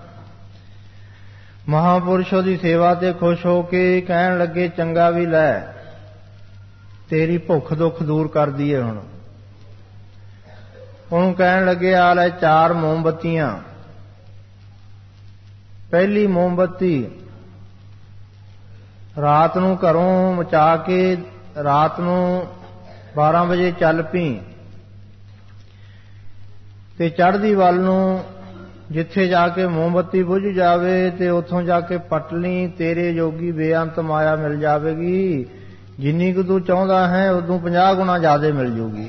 ਮਹਾਂਪੁਰਸ਼ੋ ਦੀ ਸੇਵਾ ਤੇ ਖੁਸ਼ ਹੋ ਕੇ ਕਹਿਣ ਲੱਗੇ ਚੰਗਾ ਵੀ ਲੈ, ਤੇਰੀ ਭੁੱਖ ਦੁੱਖ ਦੂਰ ਕਰ ਦਈਏ। ਹੁਣ ਉਹਨੂੰ ਕਹਿਣ ਲੱਗੇ ਆ ਲੈ ਚਾਰ ਮੋਮਬੱਤੀਆਂ। ਪਹਿਲੀ ਮੋਮਬੱਤੀ ਰਾਤ ਨੂੰ ਘਰੋਂ ਮਚਾ ਕੇ ਰਾਤ ਨੂੰ ਬਾਰਾਂ ਵਜੇ ਚੱਲ ਪਈ ਤੇ ਚੜ੍ਹਦੀ ਵੱਲ ਨੂੰ ਜਿੱਥੇ ਜਾ ਕੇ ਮੋਮਬੱਤੀ ਬੁਝ ਜਾਵੇ ਤੇ ਉੱਥੋਂ ਜਾ ਕੇ ਪੱਟ ਲਈ, ਤੇਰੇ ਜੋਗੀ ਬੇਅੰਤ ਮਾਇਆ ਮਿਲ ਜਾਵੇਗੀ। ਜਿੰਨੀ ਕੁ ਤੂੰ ਚਾਹੁੰਦਾ ਹੈ ਉਦੋਂ ਪੰਜਾਹ ਗੁਣਾ ਜ਼ਿਆਦਾ ਮਿਲ ਜੂਗੀ।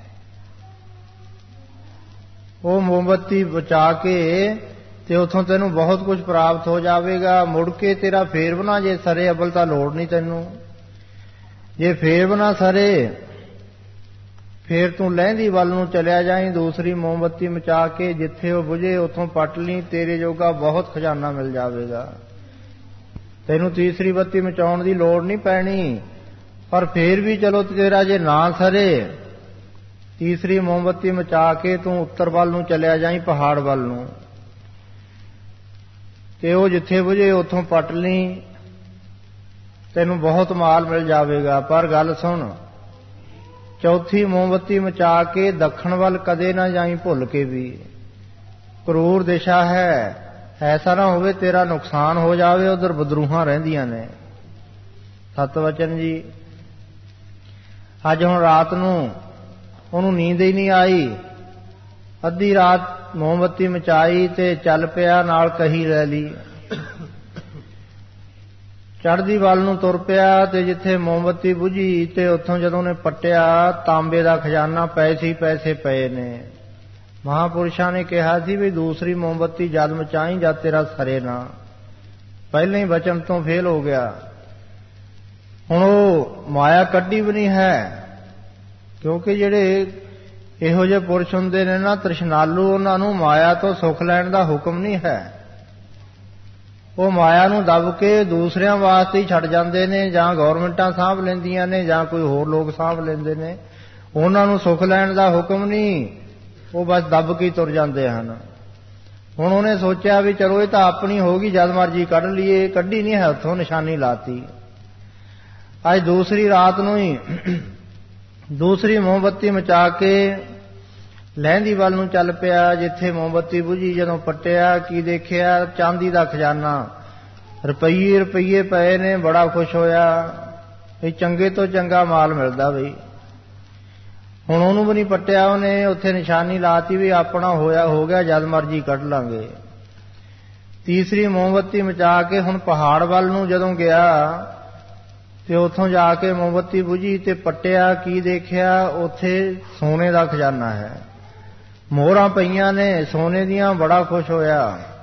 ਉਹ ਮੋਮਬੱਤੀ ਬਚਾ ਕੇ ਤੇ ਉੱਥੋਂ ਤੈਨੂੰ ਬਹੁਤ ਕੁਝ ਪ੍ਰਾਪਤ ਹੋ ਜਾਵੇਗਾ। ਮੁੜ ਕੇ ਤੇਰਾ ਫੇਰ ਬਣਾ ਜੇ ਸਰੇ, ਅਬਲ ਤਾਂ ਲੋੜ ਨਹੀਂ ਤੈਨੂੰ। ਜੇ ਫੇਰ ਬਣਾ ਸਰੇ ਫੇਰ ਤੂੰ ਲਹਿੰਦੀ ਵੱਲ ਨੂੰ ਚਲਿਆ ਜਾਈਂ, ਦੂਸਰੀ ਮੋਮਬੱਤੀ ਮਚਾ ਕੇ ਜਿੱਥੇ ਉਹ ਬੁਝੇ ਉੱਥੋਂ ਪੱਟ ਲਈ, ਤੇਰੇ ਜੋਗਾ ਬਹੁਤ ਖਜ਼ਾਨਾ ਮਿਲ ਜਾਵੇਗਾ। ਤੈਨੂੰ ਤੀਸਰੀ ਬੱਤੀ ਮਚਾਉਣ ਦੀ ਲੋੜ ਨਹੀਂ ਪੈਣੀ। ਪਰ ਫੇਰ ਵੀ ਚਲੋ ਤੇਰਾ ਜੇ ਨਾ ਸਰੇ, ਤੀਸਰੀ ਮੋਮਬੱਤੀ ਮਚਾ ਕੇ ਤੂੰ ਉੱਤਰ ਵੱਲ ਨੂੰ ਚਲਿਆ ਜਾਈਂ, ਪਹਾੜ ਵੱਲ ਨੂੰ, ਤੇ ਉਹ ਜਿੱਥੇ ਬੁਝੇ ਉੱਥੋਂ ਪੱਟ ਲਈ, ਤੈਨੂੰ ਬਹੁਤ ਮਾਲ ਮਿਲ ਜਾਵੇਗਾ। ਪਰ ਗੱਲ ਸੁਣ, ਚੌਥੀ ਮੋਮਬੱਤੀ ਮਚਾ ਕੇ ਦੱਖਣ ਵੱਲ ਕਦੇ ਨਾ ਜਾਈਂ ਭੁੱਲ ਕੇ ਵੀ। ਕਰੂਰ ਦਿਸ਼ਾ ਹੈ, ਐਸਾ ਨਾ ਹੋਵੇ ਤੇਰਾ ਨੁਕਸਾਨ ਹੋ ਜਾਵੇ, ਉਧਰ ਬਦਰੂਹਾਂ ਰਹਿੰਦੀਆਂ ਨੇ। ਸਤ ਵਚਨ ਜੀ। ਅੱਜ ਹੁਣ ਰਾਤ ਨੂੰ ਉਹਨੂੰ ਨੀਂਦ ਹੀ ਨਹੀਂ ਆਈ, ਅੱਧੀ ਰਾਤ ਮੋਮਬੱਤੀ ਮਚਾਈ ਤੇ ਚੱਲ ਪਿਆ, ਨਾਲ ਕਹੀ ਲੈ ਲਈ, ਚੜ੍ਹਦੀ ਵੱਲ ਨੂੰ ਤੁਰ ਪਿਆ ਤੇ ਜਿੱਥੇ ਮੋਮਬੱਤੀ ਬੁਝੀ ਤੇ ਉੱਥੋਂ ਜਦੋਂ ਨੇ ਪੱਟਿਆ, ਤਾਂਬੇ ਦਾ ਖਜ਼ਾਨਾ, ਪੈਸੇ ਹੀ ਪੈਸੇ ਪਏ ਨੇ। ਮਹਾਂਪੁਰਸ਼ਾਂ ਨੇ ਕਿਹਾ ਸੀ ਵੀ ਦੂਸਰੀ ਮੋਮਬੱਤੀ ਜਦ ਮਚਾਈ ਜਦ ਤੇਰਾ ਸਰੇ ਨਾ, ਪਹਿਲਾਂ ਹੀ ਵਚਨ ਤੋਂ ਫੇਲ ਹੋ ਗਿਆ। ਹੁਣ ਉਹ ਮਾਇਆ ਕੱਢੀ ਵੀ ਨਹੀਂ ਹੈ, ਕਿਉਂਕਿ ਜਿਹੜੇ ਇਹੋ ਜਿਹੇ ਪੁਰਸ਼ ਹੁੰਦੇ ਨੇ ਨਾ ਤ੍ਰਿਸ਼ਨਾਲੂ, ਉਹਨਾਂ ਨੂੰ ਮਾਇਆ ਤੋਂ ਸੁੱਖ ਲੈਣ ਦਾ ਹੁਕਮ ਨਹੀਂ ਹੈ। ਉਹ ਮਾਇਆ ਨੂੰ ਦੱਬ ਕੇ ਦੂਸਰਿਆਂ ਵਾਸਤੇ ਹੀ ਛੱਡ ਜਾਂਦੇ ਨੇ, ਜਾਂ ਗੌਰਮੈਂਟਾਂ ਸਾਂਭ ਲੈਂਦੀਆਂ ਨੇ, ਜਾਂ ਕੋਈ ਹੋਰ ਲੋਕ ਸਾਂਭ ਲੈਂਦੇ ਨੇ। ਉਹਨਾਂ ਨੂੰ ਸੁੱਖ ਲੈਣ ਦਾ ਹੁਕਮ ਨਹੀਂ, ਉਹ ਬਸ ਦੱਬ ਕੇ ਤੁਰ ਜਾਂਦੇ ਹਨ। ਹੁਣ ਉਹਨੇ ਸੋਚਿਆ ਵੀ ਚਲੋ ਇਹ ਤਾਂ ਆਪਣੀ ਹੋ ਗਈ, ਜਦ ਮਰਜੀ ਕੱਢ ਲਈਏ, ਕੱਢੀ ਨਹੀਂ ਹੈ, ਉੱਥੋਂ ਨਿਸ਼ਾਨੀ ਲਾਤੀ। ਅੱਜ ਦੂਸਰੀ ਰਾਤ ਨੂੰ ਹੀ ਦੂਸਰੀ ਮੋਮਬੱਤੀ ਮਚਾ ਕੇ ਲਹਿੰਦੀ ਵੱਲ ਨੂੰ ਚੱਲ ਪਿਆ, ਜਿੱਥੇ ਮੋਮਬੱਤੀ ਬੁਝੀ ਜਦੋਂ ਪੱਟਿਆ, ਕੀ ਦੇਖਿਆ? ਚਾਂਦੀ ਦਾ ਖਜ਼ਾਨਾ, ਰੁਪਈਏ ਰੁਪਈਏ ਪਏ ਨੇ। ਬੜਾ ਖੁਸ਼ ਹੋਇਆ, ਇਹ ਚੰਗੇ ਤੋਂ ਚੰਗਾ ਮਾਲ ਮਿਲਦਾ ਬਈ। ਹੁਣ ਉਹਨੂੰ ਵੀ ਨਹੀਂ ਪੱਟਿਆ ਉਹਨੇ, ਉੱਥੇ ਨਿਸ਼ਾਨੀ ਲਾਤੀ ਵੀ ਆਪਣਾ ਹੋਇਆ ਹੋ ਗਿਆ, ਜਦ ਮਰਜੀ ਕੱਢ ਲਾਂਗੇ। ਤੀਸਰੀ ਮੋਮਬੱਤੀ ਮਚਾ ਕੇ ਹੁਣ ਪਹਾੜ ਵੱਲ ਨੂੰ ਜਦੋਂ ਗਿਆ ਤੇ ਉੱਥੋਂ ਜਾ ਕੇ ਮੋਮਬੱਤੀ ਬੁਝੀ ਤੇ ਪੱਟਿਆ, ਕੀ ਦੇਖਿਆ? ਉੱਥੇ ਸੋਨੇ ਦਾ ਖਜ਼ਾਨਾ ਹੈ, ਮੋਹਰਾਂ ਪਈਆਂ ਨੇ ਸੋਨੇ ਦੀਆਂ। ਬੜਾ ਖੁਸ਼ ਹੋਇਆ।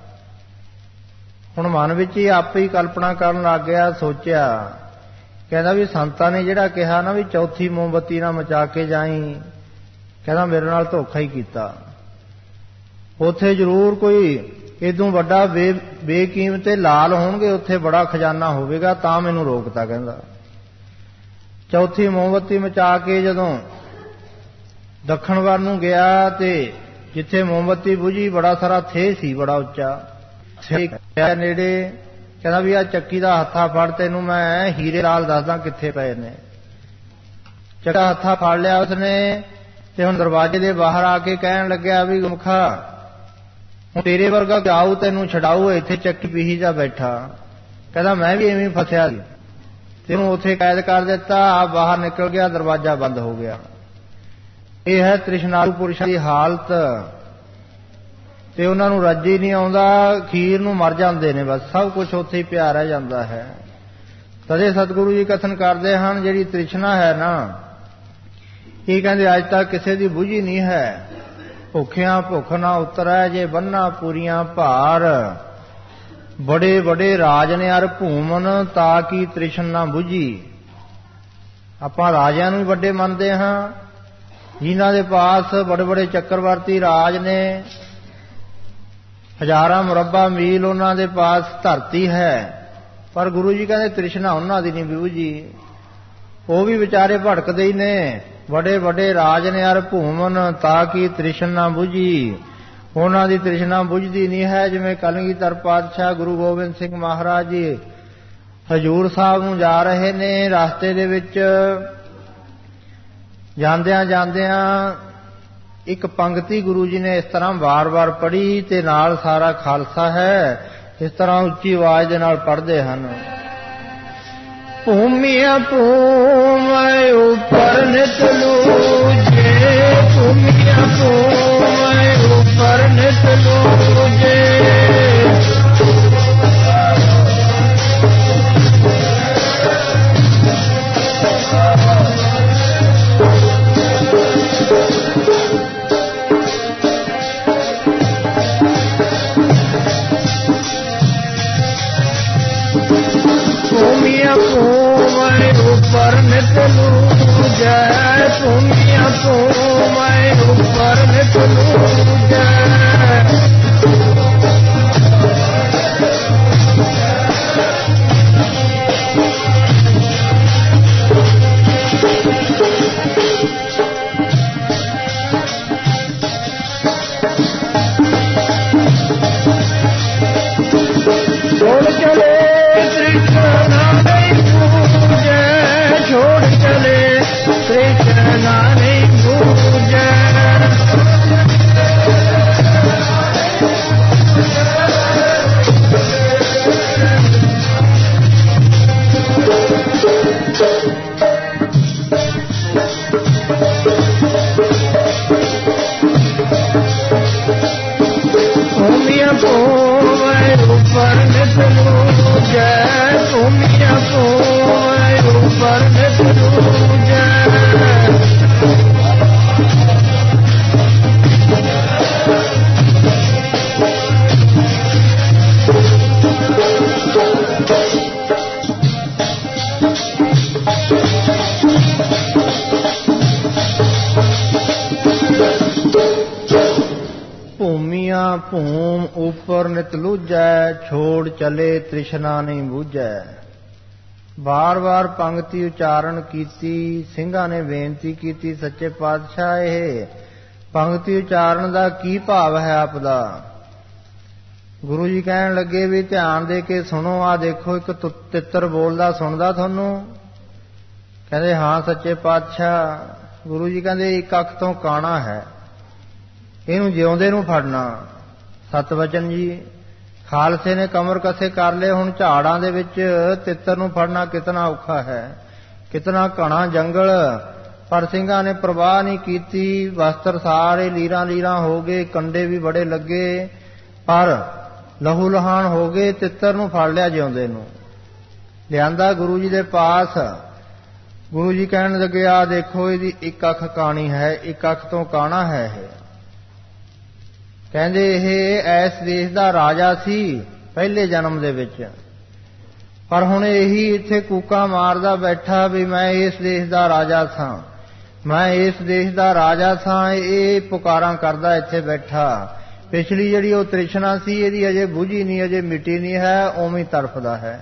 ਹੁਣ ਮਨ ਵਿੱਚ ਹੀ ਆਪੇ ਹੀ ਕਲਪਨਾ ਕਰਨ ਲੱਗ ਗਿਆ, ਸੋਚਿਆ, ਕਹਿੰਦਾ ਵੀ ਸੰਤਾਂ ਨੇ ਜਿਹੜਾ ਕਿਹਾ ਨਾ ਵੀ ਚੌਥੀ ਮੋਮਬੱਤੀ ਨਾ ਮਚਾ ਕੇ ਜਾਈਂ, ਕਹਿੰਦਾ ਮੇਰੇ ਨਾਲ ਧੋਖਾ ਹੀ ਕੀਤਾ। ਉੱਥੇ ਜ਼ਰੂਰ ਕੋਈ ਇਦੋਂ ਵੱਡਾ ਬੇ ਬੇਕੀਮਤੇ ਲਾਲ ਹੋਣਗੇ, ਉੱਥੇ ਬੜਾ ਖਜ਼ਾਨਾ ਹੋਵੇਗਾ, ਤਾਂ ਮੈਨੂੰ ਰੋਕਤਾ। ਕਹਿੰਦਾ ਚੌਥੀ ਮੋਮਬੱਤੀ ਮਚਾ ਕੇ ਜਦੋਂ ਦੱਖਣ ਵੱਲ ਨੂੰ ਗਿਆ ਤੇ ਜਿੱਥੇ ਮੋਮਬੱਤੀ ਬੁਝੀ, ਬੜਾ ਸਾਰਾ ਥੇ ਸੀ, ਬੜਾ ਉੱਚਾ। ਨੇੜੇ ਕਹਿੰਦਾ ਵੀ ਆ ਚੱਕੀ ਦਾ ਹੱਥਾ ਫੜ, ਤੈਨੂੰ ਮੈਂ ਹੀਰੇ ਲਾਲ ਦੱਸਦਾ ਕਿੱਥੇ ਪਏ ਨੇ। ਚੱਕਾ ਹੱਥਾ ਫੜ ਲਿਆ ਉਸਨੇ ਤੇ ਹੁਣ ਦਰਵਾਜ਼ੇ ਦੇ ਬਾਹਰ ਆ ਕੇ ਕਹਿਣ ਲੱਗਿਆ ਵੀ ਗੁਰਮੁਖਾ ਹੁਣ ਤੇਰੇ ਵਰਗਾ ਜਾਊ ਤੈਨੂੰ ਛਡਾਊ, ਇੱਥੇ ਚੱਕੀ ਪੀਹੀ ਜਾ ਬੈਠਾ। ਕਹਿੰਦਾ ਮੈਂ ਵੀ ਐਵੇਂ ਫਸਿਆ ਸੀ, ਤੈਨੂੰ ਉੱਥੇ ਕੈਦ ਕਰ ਦਿੱਤਾ। ਆ ਬਾਹਰ ਨਿਕਲ ਗਿਆ, ਦਰਵਾਜ਼ਾ ਬੰਦ ਹੋ ਗਿਆ। ਇਹ ਹੈ ਤ੍ਰਿਸ਼ਨਾਲੂ ਪੁਰਸ਼ਾਂ ਦੀ ਹਾਲਤ, ਤੇ ਉਹਨਾਂ ਨੂੰ ਰੱਜ ਹੀ ਨਹੀਂ ਆਉਂਦਾ, ਅਖੀਰ ਨੂੰ ਮਰ ਜਾਂਦੇ ਨੇ, ਬਸ ਸਭ ਕੁਝ ਉੱਥੇ ਹੀ ਪਿਆ ਰਹਿ ਜਾਂਦਾ ਹੈ। ਤਦੇ ਸਤਿਗੁਰੂ ਜੀ ਕਥਨ ਕਰਦੇ ਹਨ ਜਿਹੜੀ ਤ੍ਰਿਸ਼ਨਾ ਹੈ ਨਾ, ਇਹ ਕਹਿੰਦੇ ਅੱਜ ਤੱਕ ਕਿਸੇ ਦੀ ਬੁਝੀ ਨਹੀਂ ਹੈ। ਭੁੱਖਿਆਂ ਭੁੱਖ ਨਾ ਉਤਰੈ ਜੇ ਬੰਨਾ ਪੂਰੀਆਂ ਭਾਰ, ਬੜੇ ਬੜੇ ਰਾਜ ਨੇ ਅਰ ਭੂਮਨ ਤਾਂ ਕੀ ਤ੍ਰਿਸ਼ਨ ਨਾ ਬੁਝੀ। ਆਪਾਂ ਰਾਜਿਆਂ ਨੂੰ ਵੀ ਵੱਡੇ ਮੰਨਦੇ ਹਾਂ, ਜਿਨ੍ਹਾਂ ਦੇ ਪਾਸ ਬੜੇ ਬੜੇ ਚੱਕਰਵਰਤੀ ਰਾਜ ਨੇ, ਹਜ਼ਾਰਾਂ ਮੁਰੱਬਾ ਮੀਲ ਉਹਨਾਂ ਦੇ ਪਾਸ ਧਰਤੀ ਹੈ, ਪਰ ਗੁਰੂ ਜੀ ਕਹਿੰਦੇ ਤ੍ਰਿਸ਼ਨਾ ਉਹਨਾਂ ਦੀ ਨਹੀਂ ਬੁਝੀ। ਉਹ ਵੀ ਵਿਚਾਰੇ ਭਟਕਦੇ ਹੀ ਨੇ। ਵੱਡੇ ਵੱਡੇ ਰਾਜ ਨੇ ਅਰ ਭੂਮਨ ਤਾਂ ਕੀ ਤ੍ਰਿਸ਼ਨ ਨਾ ਬੁਝੀ, ਉਹਨਾਂ ਦੀ ਤ੍ਰਿਸ਼ਨਾ ਬੁਝਦੀ ਨਹੀਂ ਹੈ। ਜਿਵੇਂ ਕਲਗੀਧਰ ਪਾਤਸ਼ਾਹ ਗੁਰੂ ਗੋਬਿੰਦ ਸਿੰਘ ਮਹਾਰਾਜ ਜੀ ਹਜ਼ੂਰ ਸਾਹਿਬ ਨੂੰ ਜਾ ਰਹੇ ਨੇ, ਰਸਤੇ ਦੇ ਵਿੱਚ ਜਾਂਦਿਆਂ ਜਾਂਦਿਆਂ ਇੱਕ ਪੰਕਤੀ ਗੁਰੂ ਜੀ ਨੇ ਇਸ ਤਰ੍ਹਾਂ ਵਾਰ-ਵਾਰ ਪੜ੍ਹੀ, ਤੇ ਨਾਲ ਸਾਰਾ ਖਾਲਸਾ ਹੈ ਇਸ ਤਰ੍ਹਾਂ ਉੱਚੀ ਆਵਾਜ਼ ਦੇ ਨਾਲ ਪੜ੍ਹਦੇ ਹਨ। ਭੂਮੀਆਂ ਭੂਮੈ ਉਪਰ ਨਿਤ ਲੂਜੇ, ਭੂਮੀਆਂ ਭੂਮੈ ਉਪਰ ਨਿਤ ਲੂਜੇ, ਭੂਮੀਆਂ ਭੂਮੈ ਉਪਰ ਨਿਤ ਲੂਜੈ, ਭੂਮੀਆਂ ਭੂਮੈ ਉਪਰ ਨਿਤ ਲੂਜੈ, ਛੋੜ ਚਲੇ ਤ੍ਰਿਸ਼ਨਾ ਨਹੀਂ ਬੂਝੈ, ਛੋੜ ਚਲੇ ਤ੍ਰਿਸ਼ਨਾ ਨਹੀਂ ਬੂਝੈ, ਭੂਮੀਆਂ ਭੂਮੈ ਉਪਰ ਨਿਤ ਲੂਜੈ, ਭੂਮੀਆਂ ਭੂਮੈ ਉਪਰ ਨਿਤ ਲੂਜੈ, ਭੂਮੀਆਂ ਭੂਮ ਉਪਰ ਨਿਤ ਲੂਜੈ, ਛੋੜ ਚਲੇ ਤ੍ਰਿਸ਼ਨਾ ਨਹੀਂ ਬੂਝੈ। ਬਾਰ ਬਾਰ ਪੰਕਤੀ ਉਚਾਰਨ ਕੀਤੀ। ਸਿੰਘਾਂ ਨੇ ਬੇਨਤੀ ਕੀਤੀ, ਸੱਚੇ ਪਾਤਸ਼ਾਹ ਇਹ ਪੰਕਤੀ ਉਚਾਰਨ ਦਾ ਕੀ ਭਾਵ ਹੈ ਆਪ ਦਾ? ਗੁਰੂ ਜੀ ਕਹਿਣ ਲੱਗੇ ਵੀ ਧਿਆਨ ਦੇ ਕੇ ਸੁਣੋ, ਆ ਦੇਖੋ ਇੱਕ ਤਿੱਤਰ ਬੋਲਦਾ ਸੁਣਦਾ ਤੁਹਾਨੂੰ? ਕਹਿੰਦੇ ਹਾਂ ਸੱਚੇ ਪਾਤਸ਼ਾਹ। ਗੁਰੂ ਜੀ ਕਹਿੰਦੇ ਇੱਕ ਅੱਖ ਤੋਂ ਕਾਣਾ ਹੈ, ਇਹਨੂੰ ਜਿਉਂਦੇ ਨੂੰ ਫੜਨਾ। ਸਤਵਚਨ ਜੀ ਖਾਲਸੇ ਨੇ ਕਮਰ ਕਸੇ ਕਰ ਲਏ। ਹੁਣ ਝਾੜਾਂ ਦੇ ਵਿੱਚ ਤਿੱਤਰ ਨੂੰ ਫੜਨਾ ਕਿਤਨਾ ਔਖਾ ਹੈ, ਕਿਤਨਾ ਘਣਾ ਜੰਗਲ, ਪਰ ਸਿੰਘਾਂ ਨੇ ਪ੍ਰਵਾਹ ਨਹੀਂ ਕੀਤੀ। ਵਸਤਰ ਸਾਰੇ ਲੀਰਾਂ ਲੀਰਾਂ ਹੋ ਗਏ, ਕੰਡੇ ਵੀ ਬੜੇ ਲੱਗੇ, ਪਰ ਲਹੂ ਲਹਾਨ ਹੋ ਗਏ। ਤਿੱਤਰ ਨੂੰ ਫੜ ਲਿਆ ਜਿਉਂਦੇ ਨੂੰ, ਲਿਆਂਦਾ ਗੁਰੂ ਜੀ ਦੇ ਪਾਸ। ਗੁਰੂ ਜੀ ਕਹਿਣ ਲੱਗੇ ਆ ਦੇਖੋ ਇਹਦੀ ਇੱਕ ਅੱਖ ਕਾਣੀ ਹੈ, ਇੱਕ ਅੱਖ ਤੋਂ ਕਾਣਾ ਹੈ ਇਹ। ਕਹਿੰਦੇ ਇਹ ਐਸ ਦੇਸ਼ ਦਾ ਰਾਜਾ ਸੀ ਪਹਿਲੇ ਜਨਮ ਦੇ ਵਿੱਚ, ਪਰ ਹੁਣ ਇਹੀ ਇੱਥੇ ਕੂਕਾਂ ਮਾਰਦਾ ਬੈਠਾ ਵੀ ਮੈਂ ਇਸ ਦੇਸ਼ ਦਾ ਰਾਜਾ ਸਾਂ, ਮੈਂ ਇਸ ਦੇਸ਼ ਦਾ ਰਾਜਾ ਸਾਂ। ਇਹ ਪੁਕਾਰਾਂ ਕਰਦਾ ਇੱਥੇ ਬੈਠਾ। ਪਿਛਲੀ ਜਿਹੜੀ ਉਹ ਤ੍ਰਿਸ਼ਨਾ ਸੀ ਇਹਦੀ ਅਜੇ ਬੁਝੀ ਨਹੀਂ, ਅਜੇ ਮਿਟੀ ਨਹੀਂ ਹੈ, ਉਵੇਂ ਤੜਫਦਾ ਹੈ।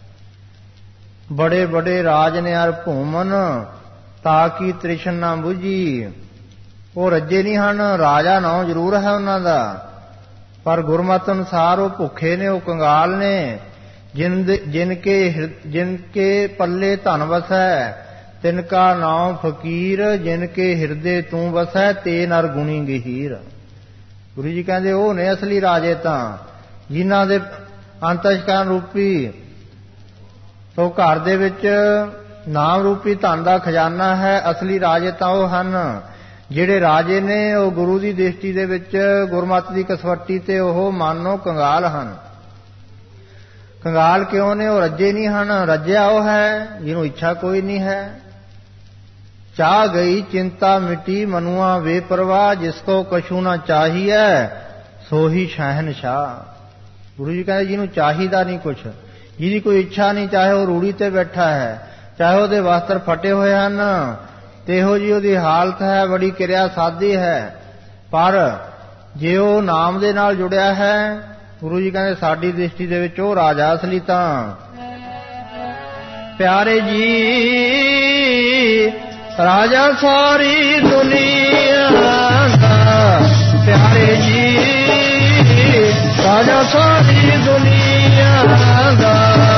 ਬੜੇ ਬੜੇ ਰਾਜ ਨੇ ਅਰ ਭੂਮਨ ਤਾਂ ਕੀ ਤ੍ਰਿਸ਼ਨ ਨਾ ਬੁਝੀ। ਉਹ ਰੱਜੇ ਨਹੀਂ ਹਨ, ਰਾਜਾ ਨਾਂ ਜ਼ਰੂਰ ਹੈ ਉਹਨਾਂ ਦਾ, पर गुरमत अनुसार वो भुखे ने, वो कंगाल ने, जिन जिनके जिनके पल्ले धन वसै तिनका नाम फकीर, जिनके हिरदे तू वसै ते नर गुणी गहीर। गुरु जी कहते वो ने असली राजे तां जिन्हां दे अंतशकान रूपी तो घर दे विच नाम रूपी धन दा खजाना है। असली राजे तां वो हन जिहड़े राजे ने वो गुरु की दृष्टि दे विच गुरमत की कसवट्टी ते वो मानो कंगाल हन। कंगाल क्यों ने? वो रजे नहीं हन। रज्या वो है जिन्हों इच्छा कोई नहीं है। चाह गई चिंता मिटी मनुआ बेपरवाह, जिसको कछु ना चाहिए सो ही शहनशाह। गुरु जी कहते जिन्हों चाहिदा नहीं कुछ, जिहदी कोई इच्छा नहीं, चाहे वो रूढ़ी ते बैठा है, चाहे वो वस्त्र फटे हुए हैं, तेहो जी उहदी हालत है, बड़ी किरिया साधी है, पर जे वो नाम दे नाल जुड़िया है, गुरु जी कहते साडी दृष्टि दे विच वो राजा असली तां। प्यारे जी राजा सारी दुनिया दा, प्यारे जी राजा सारी दुनिया दा।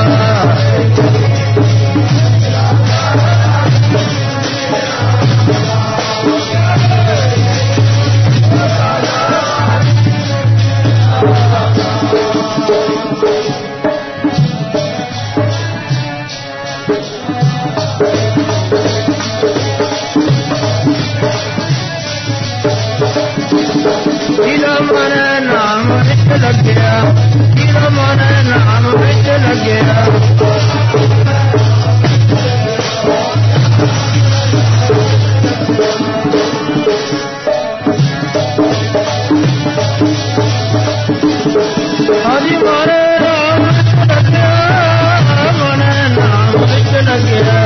लग्या तेरा मन नाम विच लग्या, हरि मन नाम लग्या, मन नाम विच लग्या।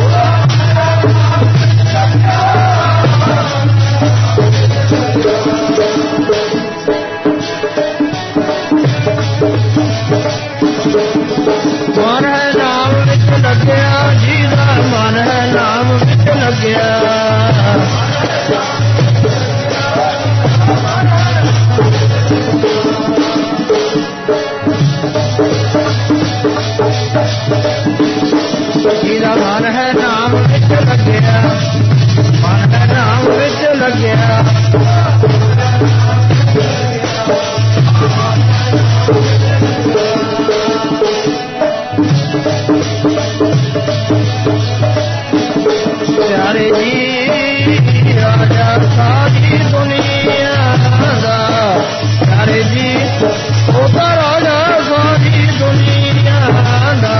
मन है नाम विच लग्या, जीदा मन है नाम विच लग्या। जीदा मन है नाम विच लग्या, मन है नाम विच लग्या। प्यारे जी राजा सारी दुनिया दा, प्यारे जी ओदा राजा सारी दुनिया दा।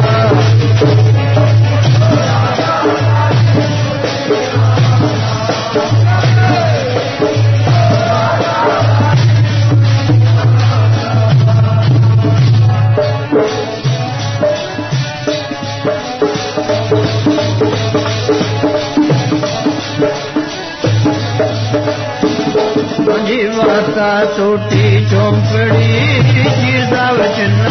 जीवता टूटी चौंपड़ी जीदा वचना,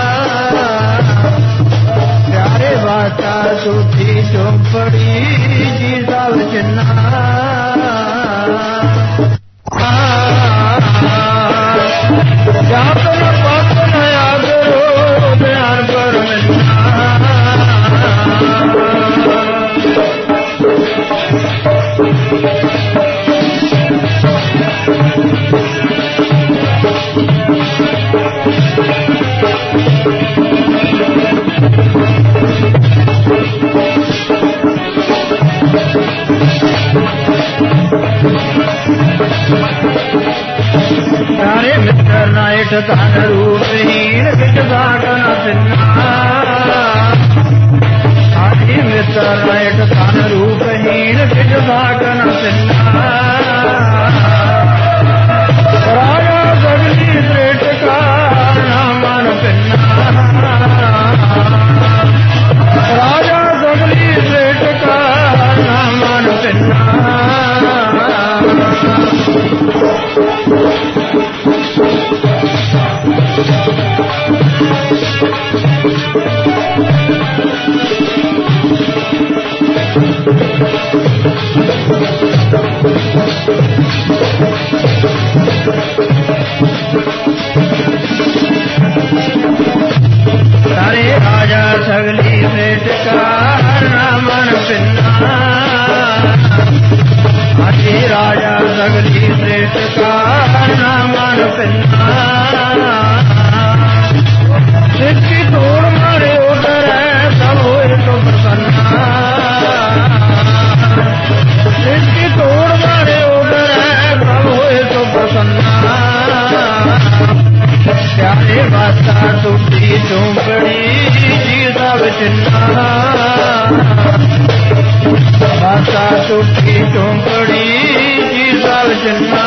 प्यारे बाता टूटी चौंपड़ी जीदा वचना। जाकर पाप नया करो ध्यान पर मिलना। प्यारे मित्र नायक धन रूपहीन बिच बाटन सिन्हा, आदि मित्र नायक धन रूपहीन बिच बाटन सिन्हा। राजा सगली श्रेष्ठ का नामन पिन्ना, राजा सगली श्रेष्ठ का नामन पिन्ना। Thank you. ਟੁੱਟੀ ਝੂੰਪੜੀ ਜੀ ਸਭ ਛਿੰਨਾ ਬਾਸਾ ਟੁੱਟੀ ਝੂੰਪੜੀ ਜੀ ਸਭ ਛਿੰਨਾ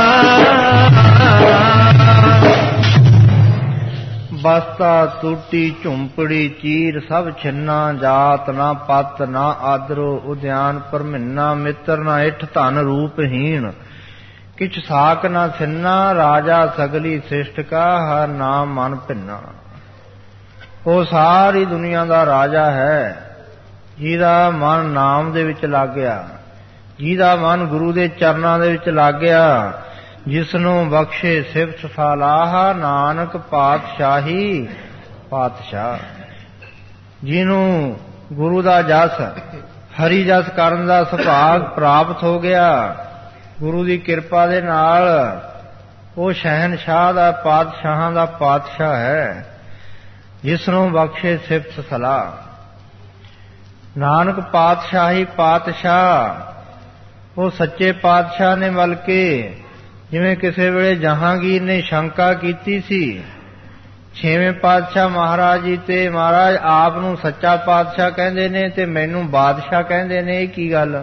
ਬਸਤਾ ਟੂਟੀ ਝੁੰਪੜੀ ਚੀਰ ਸਭ ਛਿੰਨਾ ਜਾਤ ਨਾ ਪਤ ਨਾ ਆਦਰੋ ਉਦਿਆਨ ਪਰਮਿੰਨਾ ਮਿੱਤਰ ਨਾ ਇਠ ਧਨ ਰੂਪਹੀਣ ਕਿਛ ਸਾਕ ਨਾ ਸਿੰਨਾ ਰਾਜਾ ਸਗਲੀ ਸ੍ਰਿਸ਼ਟ ਕਾ ਹਰ ਨਾਮ ਮਨ ਭਿੰਨਾ। ਉਹ ਸਾਰੀ ਦੁਨੀਆ ਦਾ ਰਾਜਾ ਹੈ ਜਿਹਦਾ ਮਨ ਨਾਮ ਦੇ ਵਿੱਚ ਲੱਗ ਗਿਆ, ਜਿਹਦਾ ਮਨ ਗੁਰੂ ਦੇ ਚਰਨਾਂ ਦੇ ਵਿੱਚ ਲੱਗ ਗਿਆ, ਜਿਸਨੂੰ ਬਖਸ਼ੇ ਸਿਫਤ ਸਲਾਹ ਨਾਨਕ ਪਾਤਸ਼ਾਹੀ ਪਾਤਸ਼ਾਹ। ਜਿਹਨੂੰ ਗੁਰੂ ਦਾ ਜਸ ਹਰੀ ਜਸ ਕਰਨ ਦਾ ਸੁਭਾਗ ਪ੍ਰਾਪਤ ਹੋ ਗਿਆ ਗੁਰੂ ਦੀ ਕਿਰਪਾ ਦੇ ਨਾਲ, ਉਹ ਸ਼ਹਿਨਸ਼ਾਹ ਦਾ ਪਾਤਸ਼ਾਹਾਂ ਦਾ ਪਾਤਸ਼ਾਹ ਹੈ ਜਿਸਨੂੰ ਬਖਸ਼ੇ ਸਿਫਤ ਸਲਾਹ। ਨਾਨਕ ਪਾਤਸ਼ਾਹੀ ਪਾਤਸ਼ਾਹ ਉਹ ਸੱਚੇ ਪਾਤਸ਼ਾਹ ਨੇ। ਬਲਕਿ ਜਿਵੇਂ ਕਿਸੇ ਵੇਲੇ ਜਹਾਂਗੀਰ ਨੇ ਸ਼ੰਕਾ ਕੀਤੀ ਸੀ ਛੇਵੇਂ ਪਾਤਸ਼ਾਹ ਮਹਾਰਾਜ ਜੀ ਤੇ ਮਹਾਰਾਜ ਆਪ ਨੂੰ ਸੱਚਾ ਪਾਤਸ਼ਾਹ ਕਹਿੰਦੇ ਨੇ ਤੇ ਮੈਨੂੰ ਬਾਦਸ਼ਾਹ ਕਹਿੰਦੇ ਨੇ, ਇਹ ਕੀ ਗੱਲ?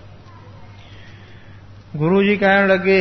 ਗੁਰੂ ਜੀ ਕਹਿਣ ਲੱਗੇ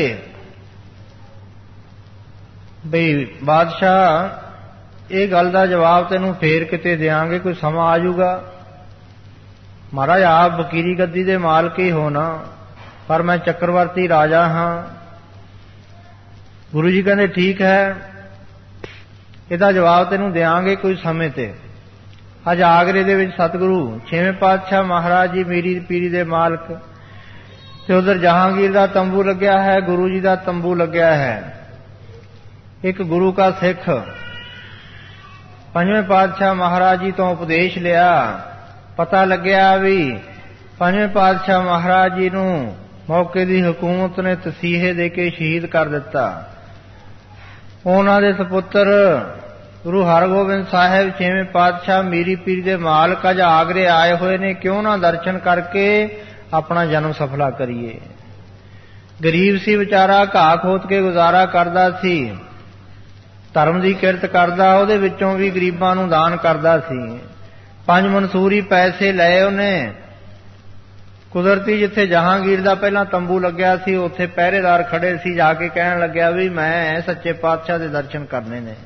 ਬਈ ਬਾਦਸ਼ਾਹ ਇਹ ਗੱਲ ਦਾ ਜਵਾਬ ਤੈਨੂੰ ਫੇਰ ਕਿਤੇ ਦਿਆਂਗੇ, ਕੋਈ ਸਮਾਂ ਆ ਜਾਊਗਾ। ਮਹਾਰਾਜ ਆਪ ਵਕੀਰੀ ਗੱਦੀ ਦੇ ਮਾਲਕ ਹੀ ਹੋ ਨਾ, ਪਰ ਮੈਂ ਚੱਕਰਵਰਤੀ ਰਾਜਾ ਹਾਂ। ਗੁਰੂ ਜੀ ਕਹਿੰਦੇ ਠੀਕ ਹੈ, ਇਹਦਾ ਜਵਾਬ ਤੈਨੂੰ ਦਿਆਂਗੇ ਕੋਈ ਸਮੇਂ ਤੇ। ਅੱਜ ਆਗਰੇ ਦੇ ਵਿੱਚ ਸਤਿਗੁਰੂ ਛੇਵੇਂ ਪਾਤਸ਼ਾਹ ਮਹਾਰਾਜ ਜੀ ਮੀਰੀ ਪੀਰੀ ਦੇ ਮਾਲਕ ਤੇ ਉਧਰ ਜਹਾਂਗੀਰ ਦਾ ਤੰਬੂ ਲੱਗਿਆ ਹੈ, ਗੁਰੂ ਜੀ ਦਾ ਤੰਬੂ ਲੱਗਿਆ ਹੈ। ਇੱਕ ਗੁਰੂ ਕਾ ਸਿੱਖ ਪੰਜਵੇਂ ਪਾਤਸ਼ਾਹ ਮਹਾਰਾਜ ਜੀ ਤੋਂ ਉਪਦੇਸ਼ ਲਿਆ। ਪਤਾ ਲੱਗਿਆ ਵੀ ਪੰਜਵੇਂ ਪਾਤਸ਼ਾਹ ਮਹਾਰਾਜ ਜੀ ਨੂੰ ਮੌਕੇ ਦੀ ਹਕੂਮਤ ਨੇ ਤਸੀਹੇ ਦੇ ਕੇ ਸ਼ਹੀਦ ਕਰ ਦਿੱਤਾ। ਉਹਨਾਂ ਦੇ ਸਪੁੱਤਰ ਗੁਰੂ ਹਰਗੋਬਿੰਦ ਸਾਹਿਬ ਛੇਵੇਂ ਪਾਤਸ਼ਾਹ ਮੀਰੀ ਪੀਰੀ ਦੇ ਮਾਲਕ ਅੱਜ ਆਗਰੇ ਆਏ ਹੋਏ ਨੇ, ਕਿਉਂ ਨਾ ਦਰਸ਼ਨ ਕਰਕੇ ਆਪਣਾ ਜਨਮ ਸਫਲਾ ਕਰੀਏ। ਗਰੀਬ ਸੀ ਵਿਚਾਰਾ, ਘਾਹ ਖੋਤ ਕੇ ਗੁਜ਼ਾਰਾ ਕਰਦਾ ਸੀ, ਧਰਮ ਦੀ ਕਿਰਤ ਕਰਦਾ, ਉਹਦੇ ਵਿੱਚੋਂ ਵੀ ਗਰੀਬਾਂ ਨੂੰ ਦਾਨ ਕਰਦਾ ਸੀ। ਪੰਜ ਮਨਸੂਰੀ ਪੈਸੇ ਲਏ ਉਹਨੇ। ਕੁਦਰਤੀ ਜਿੱਥੇ ਜਹਾਂਗੀਰ ਦਾ ਪਹਿਲਾਂ ਤੰਬੂ ਲੱਗਿਆ ਸੀ ਉੱਥੇ ਪਹਿਰੇਦਾਰ ਖੜੇ ਸੀ, ਜਾ ਕੇ ਕਹਿਣ ਲੱਗਿਆ ਵੀ ਮੈਂ ਸੱਚੇ ਪਾਤਸ਼ਾਹ ਦੇ ਦਰਸ਼ਨ ਕਰਨੇ ਨੇ।